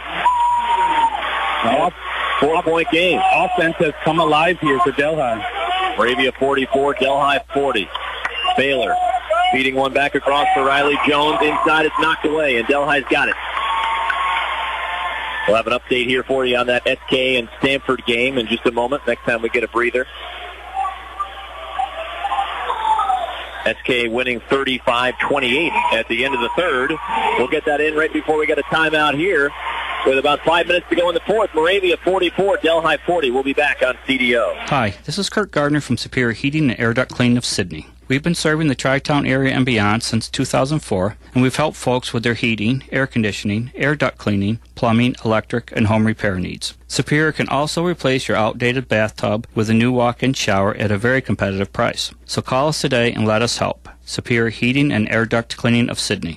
[SPEAKER 3] 4-point game.
[SPEAKER 4] Offense has come alive here for Delhi.
[SPEAKER 3] Moravia 44, Delhi 40. Baylor feeding one back across for Riley Jones. Inside, it's knocked away, and Delhi's got it. We'll have an update here for you on that SK and Stanford game in just a moment. Next time we get a breather. SK winning 35-28 at the end of the third. We'll get that in right before we get a timeout here. With about 5 minutes to go in the fourth, Moravia 44, Delhi 40. We'll be back on CDO.
[SPEAKER 11] Hi, this is Kurt Gardner from Superior Heating and Air Duct Cleaning of Sydney. We've been serving the Tri-Town area and beyond since 2004, and we've helped folks with their heating, air conditioning, air duct cleaning, plumbing, electric, and home repair needs. Superior can also replace your outdated bathtub with a new walk-in shower at a very competitive price. So call us today and let us help. Superior Heating and Air Duct Cleaning of Sydney.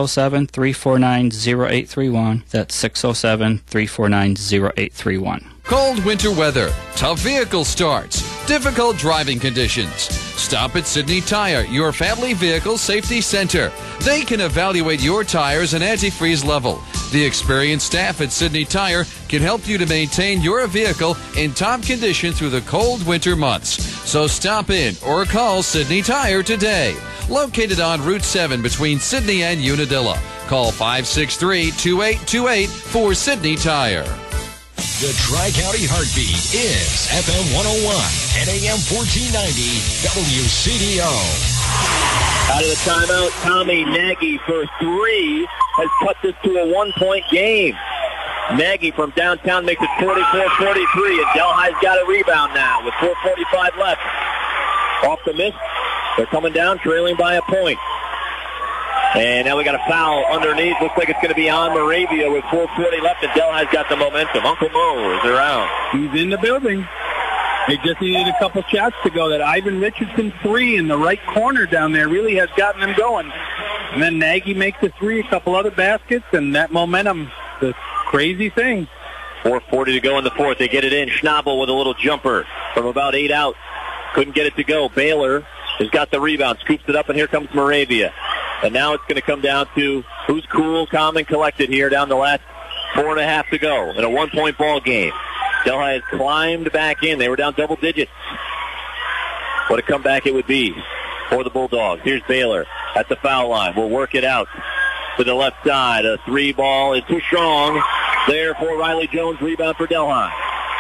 [SPEAKER 11] 607-349-0831. That's 607-349-0831.
[SPEAKER 1] Cold winter weather, tough vehicle starts, difficult driving conditions. Stop at Sydney Tire, your family vehicle safety center. They can evaluate your tires and antifreeze level. The experienced staff at Sydney Tire can help you to maintain your vehicle in top condition through the cold winter months. So stop in or call Sydney Tire today. Located on Route 7 between Sydney and Unadilla. Call 563-2828 for Sydney Tire.
[SPEAKER 2] The Tri-County Heartbeat is FM 101 and AM 1490 WCDO.
[SPEAKER 3] Out of the timeout, Tommy Nagy for three has cut this to a 1-point game. Nagy from downtown makes it 44-43, and Delhi's got a rebound now with 4:45 left. Off the miss, they're coming down, trailing by a point. And now we got a foul underneath. Looks like it's going to be on Moravia with 4:40 left, and Delhi's got the momentum. Uncle Mo is around.
[SPEAKER 4] He's in the building. They just needed a couple shots to go. That Ivan Richardson three in the right corner down there really has gotten them going. And then Nagy makes the three, a couple other baskets, and that momentum, the crazy thing.
[SPEAKER 3] 4:40 to go in the fourth. They get it in. Schnabel with a little jumper from about 8 out. Couldn't get it to go. Baylor has got the rebound, scoops it up, and here comes Moravia. And now it's going to come down to who's cool, calm, and collected here down the last 4.5 to go in a 1-point ball game. Delhi has climbed back in. They were down double digits. What a comeback it would be for the Bulldogs. Here's Baylor at the foul line. We'll work it out to the left side. A three ball is too strong. There for Riley Jones. Rebound for Delhi.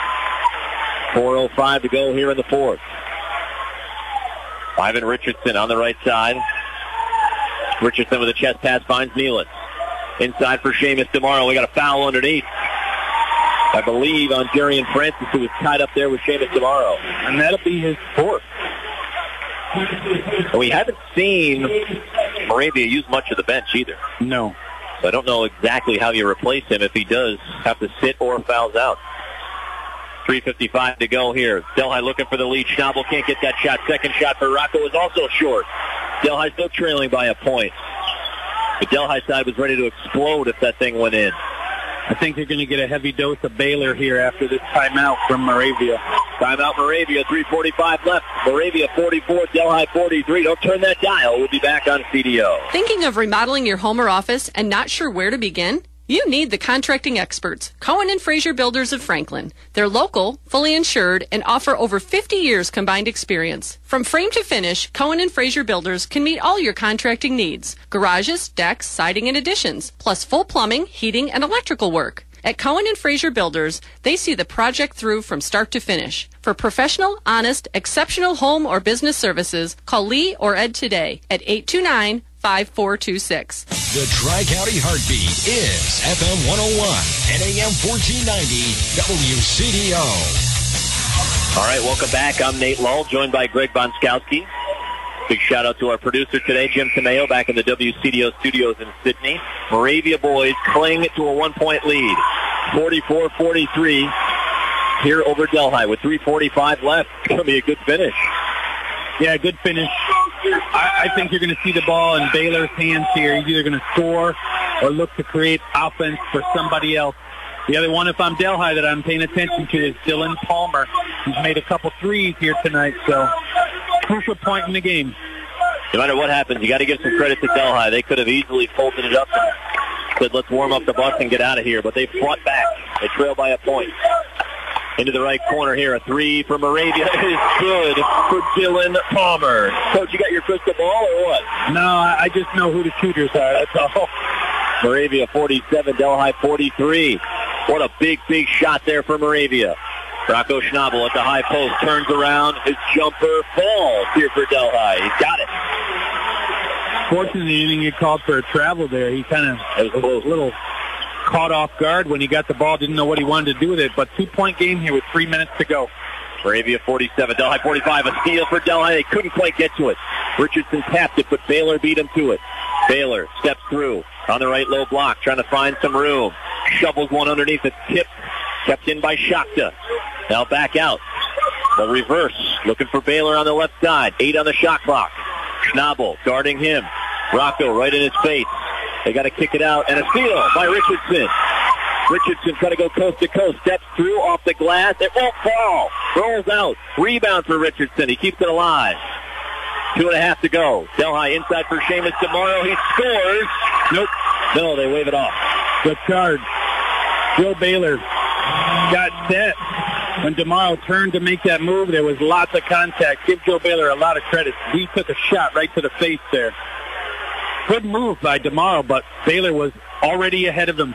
[SPEAKER 3] 4:05 to go here in the fourth. Ivan Richardson on the right side. Richardson with a chest pass finds Nealis. Inside for Seamus DeMauro. We got a foul underneath. I believe on Jerian Francis, who was tied up there with Seamus DeMauro.
[SPEAKER 4] And that'll be his fourth.
[SPEAKER 3] And we haven't seen Moravia use much of the bench either.
[SPEAKER 4] No.
[SPEAKER 3] So I don't know exactly how you replace him if he does have to sit or fouls out. 3:55 to go here. Delhi looking for the lead. Schnabel can't get that shot. Second shot for Rocco is also short. Delhi still trailing by a point. The Delhi side was ready to explode if that thing went in.
[SPEAKER 4] I think they're going to get a heavy dose of Baylor here after this timeout from Moravia.
[SPEAKER 3] Timeout Moravia, 3:45 left. Moravia 44, Delhi 43. Don't turn that dial. We'll be back on CDO.
[SPEAKER 5] Thinking of remodeling your home or office and not sure where to begin? You need the contracting experts, Cohen and Fraser Builders of Franklin. They're local, fully insured, and offer over 50 years combined experience. From frame to finish, Cohen and Fraser Builders can meet all your contracting needs. Garages, decks, siding, and additions, plus full plumbing, heating, and electrical work. At Cohen and Fraser Builders, they see the project through from start to finish. For professional, honest, exceptional home or business services, call Lee or Ed today at 829-5426.
[SPEAKER 2] The Tri-County Heartbeat is FM 101 and AM 1490 WCDO.
[SPEAKER 3] All right, welcome back. I'm Nate Lull, joined by Greg Bonskowski. Big shout out to our producer today, Jim Tomeo, back in the WCDO studios in Sydney. Moravia boys cling to a 1-point lead, 44-43 here over Delhi with 3:45 left. It's going to be a good finish.
[SPEAKER 4] Yeah, good finish. I think you're going to see the ball in Baylor's hands here. He's either going to score or look to create offense for somebody else. The other one, if I'm Delhi, that I'm paying attention to is Dylan Palmer. He's made a couple threes here tonight, so crucial point in the game.
[SPEAKER 3] No matter what happens, you got to give some credit to Delhi. They could have easily folded it up and said, let's warm up the bus and get out of here, but they fought back. They trail by a point. Into the right corner here, a three for Moravia is good for Dylan Palmer. Coach, you got your crystal ball or what?
[SPEAKER 4] No, I just know who the shooters are, that's all.
[SPEAKER 3] Moravia 47, Delhi 43. What a big, big shot there for Moravia. Rocco Schnabel at the high post, turns around, his jumper falls here for Delhi. He's got it.
[SPEAKER 4] Fortunately, he didn't get called for a travel there. He kind of was a little caught off guard when he got the ball, didn't know what he wanted to do with it. But 2-point game here with 3 minutes to go.
[SPEAKER 3] Moravia 47, Delhi 45. A steal for Delhi. They couldn't quite get to it. Richardson tapped it, but Baylor beat him to it. Baylor steps through on the right low block, trying to find some room. Shovels one underneath the tip. Kept in by Shakta. Now back out. The reverse. Looking for Baylor on the left side. 8 on the shot clock. Schnabel guarding him. Rocco right in his face. They got to kick it out. And a steal by Richardson. Richardson's got to go coast to coast. Steps through off the glass. It won't fall. Rolls out. Rebound for Richardson. He keeps it alive. 2.5 to go. Delhi inside for Seamus DeMauro. He scores. Nope. No, they wave it off.
[SPEAKER 4] Good charge. Joe Baylor got set. When DeMauro turned to make that move, there was lots of contact. Give Joe Baylor a lot of credit. He took a shot right to the face there. Good move by DeMauro, but Baylor was already ahead of him.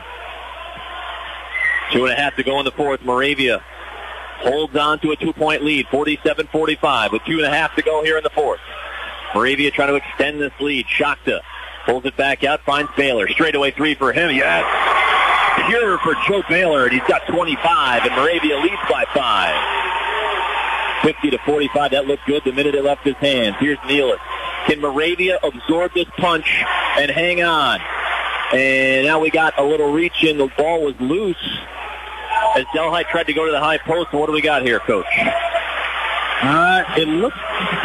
[SPEAKER 3] 2.5 to go in the fourth. Moravia holds on to a 2-point lead, 47-45, with 2.5 to go here in the fourth. Moravia trying to extend this lead. Shakta pulls it back out, finds Baylor. Straightaway three for him. Yes. Pure for Joe Baylor, and he's got 25, and Moravia leads by 5. 50-45, that looked good the minute it left his hands. Here's Nealis. Can Moravia absorb this punch and hang on? And now we got a little reach in. The ball was loose as Delhi tried to go to the high post. And what do we got here, Coach?
[SPEAKER 4] It looks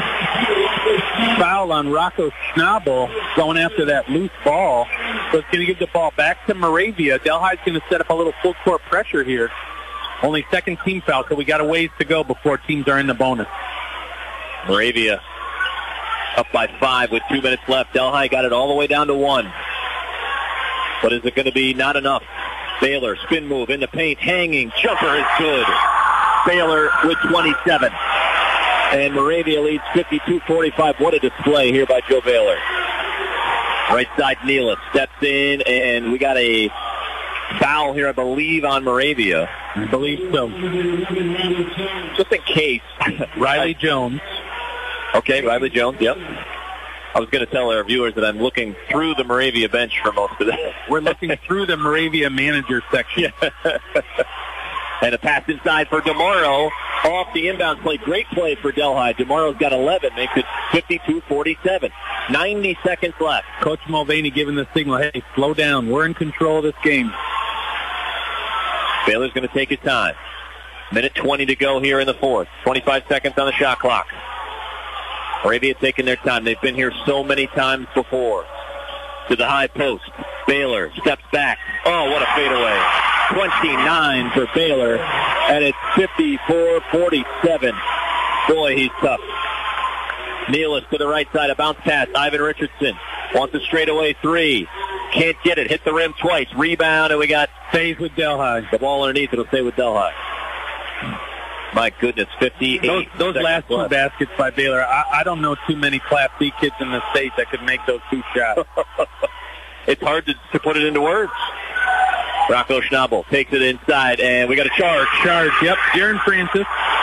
[SPEAKER 4] foul on Rocco Schnabel going after that loose ball. So it's going to give the ball back to Moravia. Delhi's going to set up a little full court pressure here. Only second team foul, so we got a ways to go before teams are in the bonus.
[SPEAKER 3] Moravia up by 5 with 2 minutes left. Delhi got it all the way down to 1. But is it going to be not enough? Baylor, spin move in the paint, hanging. Jumper is good. Baylor with 27. And Moravia leads 52-45. What a display here by Joe Baylor. Right side, Nealis steps in, and we got a foul here, I believe, on Moravia.
[SPEAKER 4] I believe so.
[SPEAKER 3] Just in case.
[SPEAKER 4] Riley Jones.
[SPEAKER 3] Okay, Riley Jones, yep. I was going to tell our viewers that I'm looking through the Moravia bench for most of that.
[SPEAKER 4] We're looking through the Moravia manager section.
[SPEAKER 3] Yeah. And a pass inside for DeMauro off the inbound play. Great play for Delhi. DeMauro's got 11, makes it 52-47. 90 seconds left.
[SPEAKER 4] Coach Mulvaney giving the signal, hey, slow down. We're in control of this game.
[SPEAKER 3] Baylor's going to take his time. Minute 20 to go here in the fourth. 25 seconds on the shot clock. Moravia taking their time. They've been here so many times before. To the high post. Baylor steps back. Oh, what a fadeaway. 29 for Baylor, and it's 54-47. Boy, he's tough. Nealis to the right side, a bounce pass. Ivan Richardson wants a straightaway three. Can't get it. Hit the rim twice. Rebound, and we got
[SPEAKER 4] stays with Delhi.
[SPEAKER 3] The ball underneath. It'll stay with Delhi. My goodness, 58.
[SPEAKER 4] Those last two baskets by Baylor, I don't know too many Class C kids in the state that could make those two shots.
[SPEAKER 3] It's hard to put it into words. Rocco Schnabel takes it inside, and we got a charge.
[SPEAKER 4] Yep, Jaron Francis.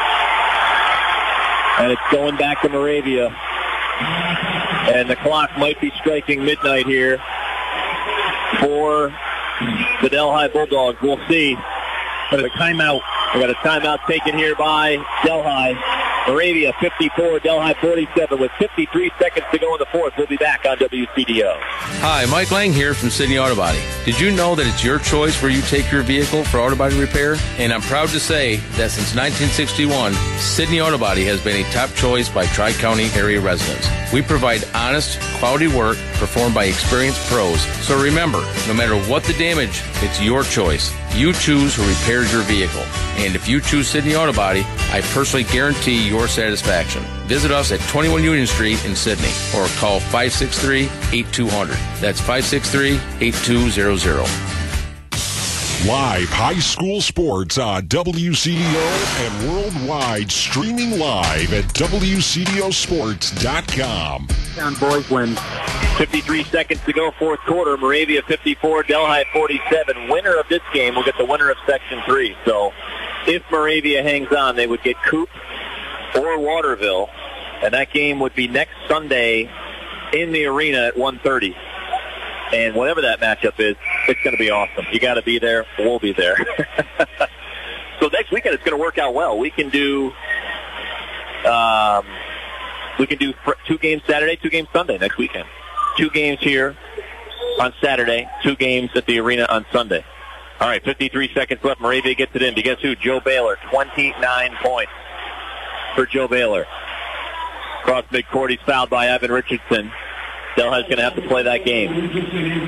[SPEAKER 3] And it's going back to Moravia. And the clock might be striking midnight here for the Delhi Bulldogs. We'll see.
[SPEAKER 4] But a timeout.
[SPEAKER 3] We got a timeout taken here by Delhi. Moravia 54, Delhi 47 with 53 seconds to go in the fourth. We'll be back on WCDO.
[SPEAKER 12] Hi, Mike Lang here from Sydney Auto Body. Did you know that it's your choice where you take your vehicle for auto body repair? And I'm proud to say that since 1961, Sydney Auto Body has been a top choice by Tri-County area residents. We provide honest, quality work performed by experienced pros. So remember, no matter what the damage, it's your choice. You choose who repairs your vehicle. And if you choose Sydney Auto Body, I personally guarantee your satisfaction. Visit us at 21 Union Street in Sydney or call 563-8200. That's 563-8200.
[SPEAKER 13] Live high school sports on WCDO and worldwide, streaming live at WCDOsports.com.
[SPEAKER 4] Down boys win.
[SPEAKER 3] 53 seconds to go, fourth quarter. Moravia 54, Delhi 47. Winner of this game will get the winner of Section 3. So if Moravia hangs on, they would get Coop or Waterville, and that game would be next Sunday in the arena at 1:30. And whatever that matchup is, it's going to be awesome. You got to be there. We'll be there. So next weekend it's going to work out well. We can do 2 games Saturday, 2 games Sunday next weekend. 2 games here on Saturday, 2 games at the arena on Sunday. All right, 53 seconds left. Moravia gets it in. But guess who? Joe Baylor, 29 points for Joe Baylor. Cross midcourt, he's fouled by Ivan Richardson. Delhi's going to have to play that game.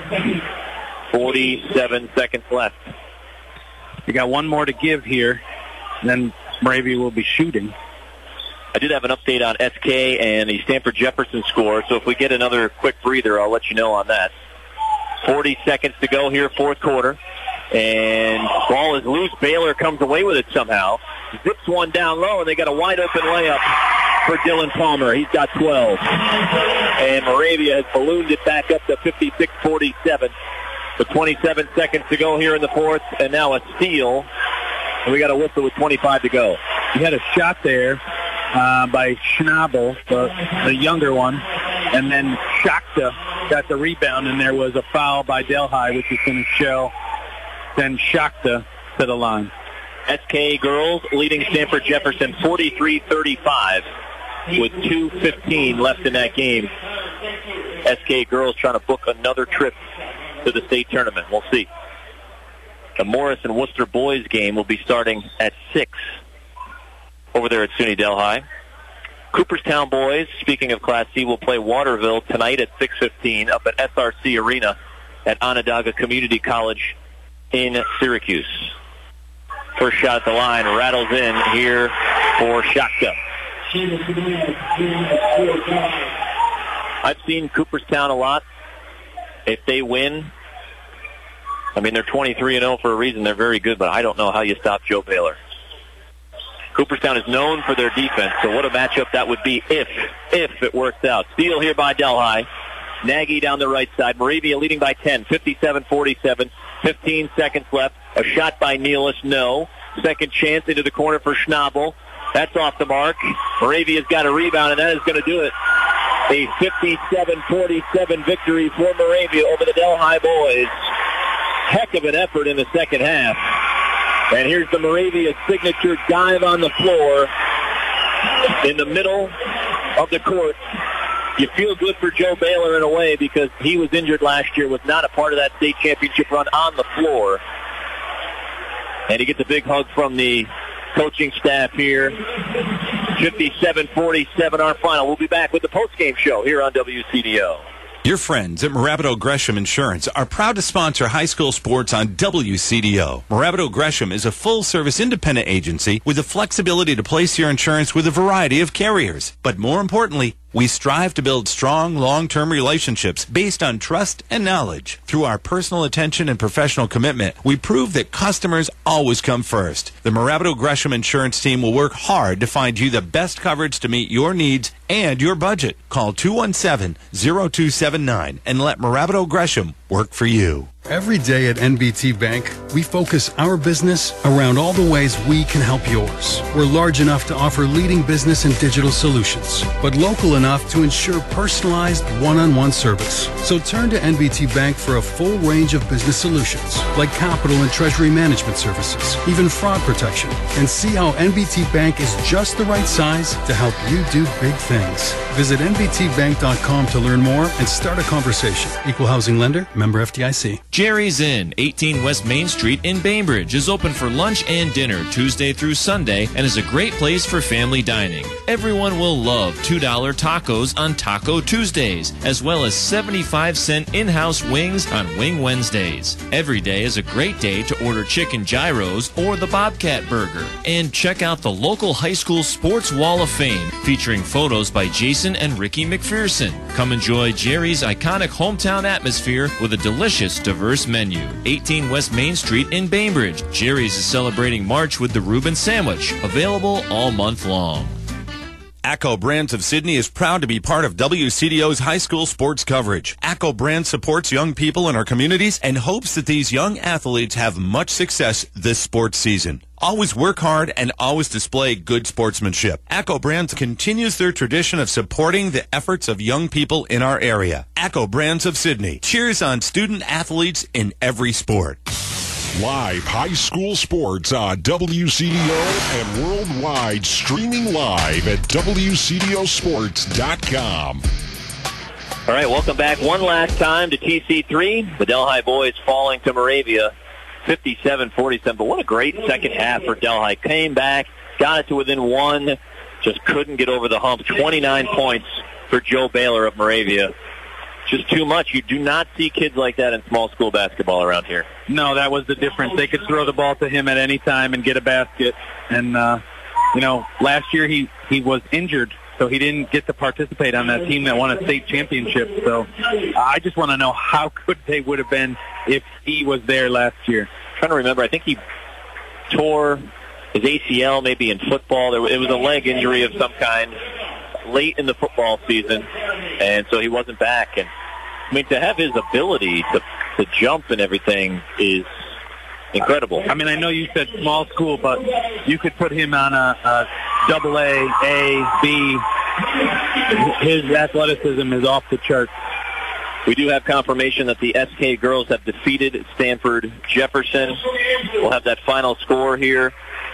[SPEAKER 3] 47 seconds left.
[SPEAKER 4] You got one more to give here, and then Moravia will be shooting.
[SPEAKER 3] I did have an update on SK and the Stanford Jefferson score, so if we get another quick breather, I'll let you know on that. 40 seconds to go here, fourth quarter. And ball is loose. Baylor comes away with it somehow. Zips one down low, and they got a wide-open layup for Dylan Palmer. He's got 12. And Moravia has ballooned it back up to 56-47. With 27 seconds to go here in the fourth, and now a steal. And we got a whistle with 25 to go.
[SPEAKER 4] You had a shot there by Schnabel, the younger one, and then Shakta got the rebound, and there was a foul by Delhi, which is going to show then Shakta to the line.
[SPEAKER 3] SK girls leading Stanford Jefferson 43-35 with 2:15 left in that game. SK girls trying to book another trip to the state tournament. We'll see. The Morris and Worcester boys game will be starting at 6 over there at SUNY Delhi. Cooperstown boys, speaking of Class C, will play Waterville tonight at 6:15 up at SRC Arena at Onondaga Community College in Syracuse. First shot at the line rattles in here for Shakta. I've seen Cooperstown a lot. If they win, I mean, they're 23-0 for a reason. They're very good, but I don't know how you stop Joe Baylor. Cooperstown is known for their defense, so what a matchup that would be if it works out. Steal here by Delhi. Nagy down the right side. Moravia leading by 10, 57-47. 15 seconds left. A shot by Nealis, no. Second chance into the corner for Schnabel. That's off the mark. Moravia's got a rebound, and that is going to do it. A 57-47 victory for Moravia over the Delhi boys. Heck of an effort in the second half. And here's the Moravia signature dive on the floor in the middle of the court. You feel good for Joe Baylor in a way because he was injured last year, was not a part of that state championship run on the floor. And he gets a big hug from the coaching staff here. 57-47 our final. We'll be back with the postgame show here on WCDO.
[SPEAKER 15] Your friends at Morabito Gresham Insurance are proud to sponsor high school sports on WCDO. Morabito Gresham is a full-service independent agency with the flexibility to place your insurance with a variety of carriers. But more importantly, we strive to build strong, long-term relationships based on trust and knowledge. Through our personal attention and professional commitment, we prove that customers always come first. The Morabito Gresham Insurance team will work hard to find you the best coverage to meet your needs and your budget. Call 217-0279 and let Morabito Gresham work for you.
[SPEAKER 20] Every day at NBT Bank, we focus our business around all the ways we can help yours. We're large enough to offer leading business and digital solutions, but local enough to ensure personalized one-on-one service. So turn to NBT Bank for a full range of business solutions, like capital and treasury management services, even fraud protection, and see how NBT Bank is just the right size to help you do big things. Visit nbtbank.com to learn more and start a conversation. Equal housing lender, member FDIC.
[SPEAKER 9] Jerry's Inn, 18 West Main Street in Bainbridge, is open for lunch and dinner Tuesday through Sunday and is a great place for family dining. Everyone will love $2 tacos on Taco Tuesdays, as well as 75-cent in-house wings on Wing Wednesdays. Every day is a great day to order chicken gyros or the Bobcat Burger. And check out the local high school sports wall of fame, featuring photos by Jason and Ricky McPherson. Come enjoy Jerry's iconic hometown atmosphere with a delicious, diverse menu. 18 West Main Street in Bainbridge. Jerry's is celebrating March with the Reuben Sandwich, available all month long.
[SPEAKER 15] ACCO Brands of Sydney is proud to be part of WCDO's high school sports coverage. ACCO Brands supports young people in our communities and hopes that these young athletes have much success this sports season. Always work hard and always display good sportsmanship. ACCO Brands continues their tradition of supporting the efforts of young people in our area. ACCO Brands of Sydney cheers on student athletes in every sport.
[SPEAKER 13] Live high school sports on WCDO and worldwide, streaming live at WCDOsports.com.
[SPEAKER 3] All right, welcome back one last time to TC3. The Delhi boys falling to Moravia 57-47. But what a great second half for Delhi. Came back, got it to within one, just couldn't get over the hump. 29 points for Joe Baylor of Moravia. Just too much. You do not see kids like that in small school basketball around here.
[SPEAKER 4] No, that was the difference. They could throw the ball to him at any time and get a basket. And, last year he was injured, so he didn't get to participate on that team that won a state championship. So I just want to know how good they would have been if he was there last year.
[SPEAKER 3] I'm trying to remember. I think he tore his ACL maybe in football. It was a leg injury of some kind late in the football season, and so he wasn't back. And I mean, to have his ability to jump and everything is incredible.
[SPEAKER 4] I mean, I know you said small school, but you could put him on a AA, A, B. His athleticism is off the charts.
[SPEAKER 3] We do have confirmation that the SK girls have defeated Stanford Jefferson. We'll have that final score here,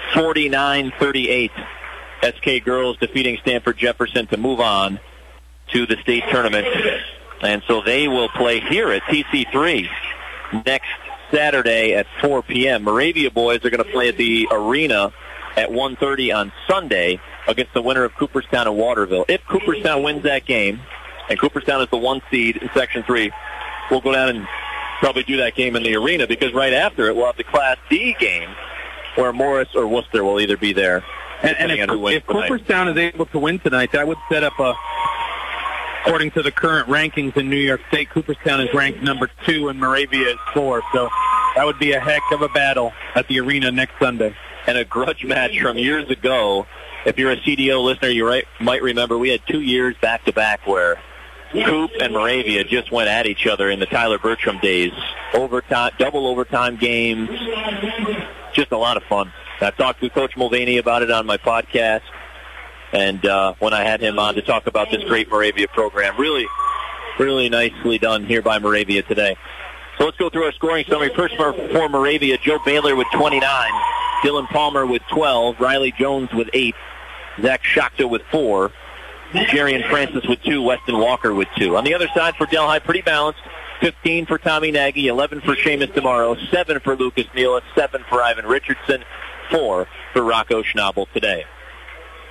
[SPEAKER 3] 49-38. SK girls defeating Stanford Jefferson to move on to the state tournament. And so they will play here at TC3 next Saturday at 4 p.m. Moravia boys are going to play at the arena at 1:30 on Sunday against the winner of Cooperstown and Waterville. If Cooperstown wins that game, and Cooperstown is the 1 seed in Section 3, we'll go down and probably do that game in the arena, because right after it we'll have the Class D game where Morris or Worcester will either be there.
[SPEAKER 4] And if Cooperstown is able to win tonight, that would set up according to the current rankings in New York State, Cooperstown is ranked number 2 and Moravia is 4. So that would be a heck of a battle at the arena next Sunday.
[SPEAKER 3] And a grudge match from years ago. If you're a CDO listener, you might remember we had 2 years back-to-back where Coop and Moravia just went at each other in the Tyler Bertram days. Overtime, double overtime games. Just a lot of fun. I talked to Coach Mulvaney about it on my podcast, and when I had him on to talk about this great Moravia program. Really, really nicely done here by Moravia today. So let's go through our scoring summary. First for Moravia, Joe Baylor with 29, Dylan Palmer with 12, Riley Jones with 8, Zach Shakta with 4, Jerry and Francis with 2, Weston Walker with 2. On the other side for Delhi, pretty balanced. 15 for Tommy Nagy, 11 for Seamus DeMauro, 7 for Lucas Nealis, 7 for Ivan Richardson, 4 for Rocco Schnabel today.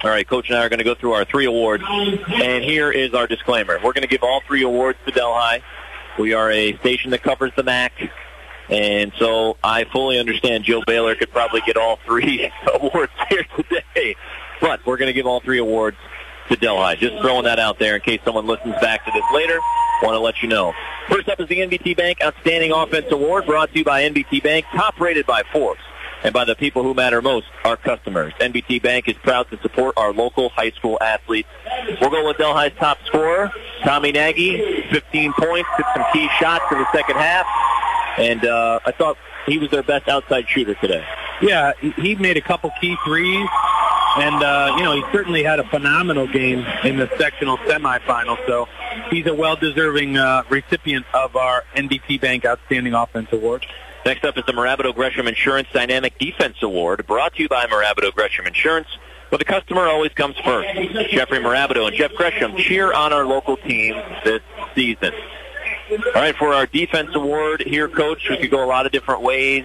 [SPEAKER 3] All right, Coach and I are going to go through our 3 awards, and here is our disclaimer. We're going to give all 3 awards to Delhi. We are a station that covers the MAC, and so I fully understand Joe Baylor could probably get all 3 awards here today, but we're going to give all 3 awards to Delhi. Just throwing that out there in case someone listens back to this later. Want to let you know. First up is the NBT Bank Outstanding Offense Award, brought to you by NBT Bank, top rated by Forbes, and by the people who matter most, our customers. NBT Bank is proud to support our local high school athletes. We'll go with Delhi's top scorer, Tommy Nagy, 15 points, took some key shots in the second half, and I thought he was their best outside shooter today.
[SPEAKER 4] Yeah, he made a couple key threes, and, he certainly had a phenomenal game in the sectional semifinal, so he's a well-deserving recipient of our NBT Bank Outstanding Offense Award.
[SPEAKER 3] Next up is the Marabito Gresham Insurance Dynamic Defense Award, brought to you by Marabito Gresham Insurance, where the customer always comes first. Jeffrey Marabito and Jeff Gresham cheer on our local team this season. All right, for our defense award here, Coach, we could go a lot of different ways.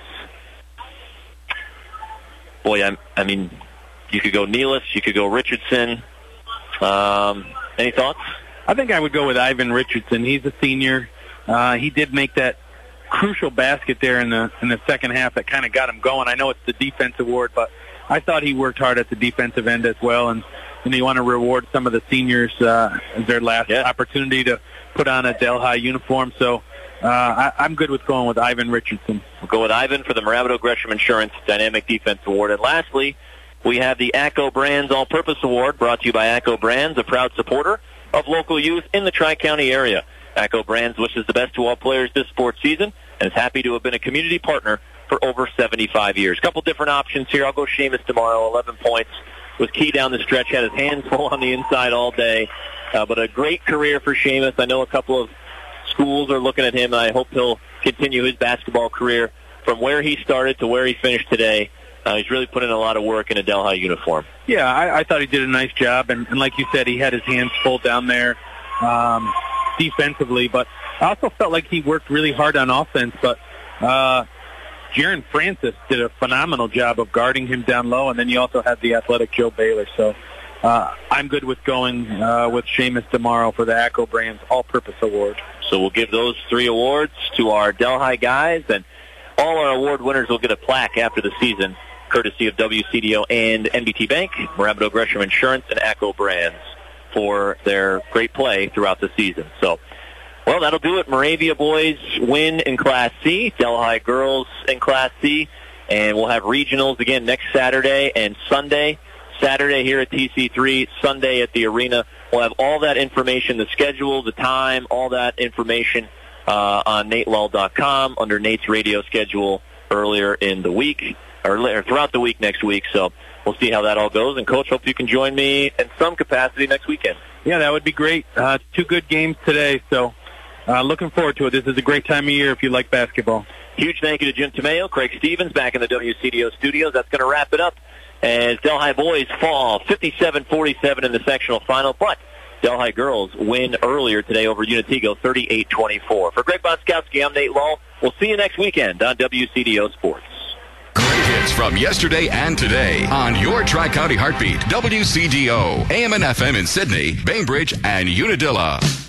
[SPEAKER 3] Boy, I mean, you could go Nealis, you could go Richardson. Any thoughts?
[SPEAKER 4] I think I would go with Ivan Richardson. He's a senior. He did make that crucial basket there in the second half that kind of got him going. I know it's the defense award, but I thought he worked hard at the defensive end as well, and you want to reward some of the seniors as their last opportunity to put on a Delhi uniform. So I'm good with going with Ivan Richardson.
[SPEAKER 3] We'll go with Ivan for the Marabito Gresham Insurance Dynamic Defense Award. And lastly, we have the ACCO Brands All-Purpose Award, brought to you by ACCO Brands, a proud supporter of local youth in the Tri-County area. ACCO Brands wishes the best to all players this sports season and is happy to have been a community partner for over 75 years. A couple different options here. I'll go Seamus tomorrow, 11 points. Was key down the stretch, had his hands full on the inside all day. But a great career for Seamus. I know a couple of schools are looking at him, and I hope he'll continue his basketball career from where he started to where he finished today. He's really put in a lot of work in a Delhi uniform.
[SPEAKER 4] Yeah, I thought he did a nice job, and like you said, he had his hands full down there defensively, but I also felt like he worked really hard on offense, but Jaron Francis did a phenomenal job of guarding him down low, and then you also had the athletic Joe Baylor, so I'm good with going with Seamus tomorrow for the ACCO Brands All-Purpose Award.
[SPEAKER 3] So we'll give those 3 awards to our Delhi guys, and all our award winners will get a plaque after the season, courtesy of WCDO and NBT Bank, Marabito Gresham Insurance, and ACCO Brands for their great play throughout the season. So, well, that'll do it. Moravia boys win in Class C, Delhi girls in Class C, and we'll have regionals again next Saturday and Sunday. Saturday here at TC3, Sunday at the arena. We'll have all that information, the schedule, the time, all that information on NateLull.com under Nate's radio schedule earlier in the week, or throughout the week next week. So we'll see how that all goes. And, Coach, hope you can join me in some capacity next weekend.
[SPEAKER 4] Yeah, that would be great. 2 good games today, so looking forward to it. This is a great time of year if you like basketball.
[SPEAKER 3] Huge thank you to Jim Tomeo, Craig Stevens back in the WCDO studios. That's going to wrap it up as Delhi boys fall 57-47 in the sectional final, but Delhi girls win earlier today over Unitigo 38-24. For Greg Boskowski, I'm Nate Lull. We'll see you next weekend on WCDO Sports.
[SPEAKER 21] Great hits from yesterday and today on your Tri-County Heartbeat, WCDO, AM and FM in Sydney, Bainbridge, and Unadilla.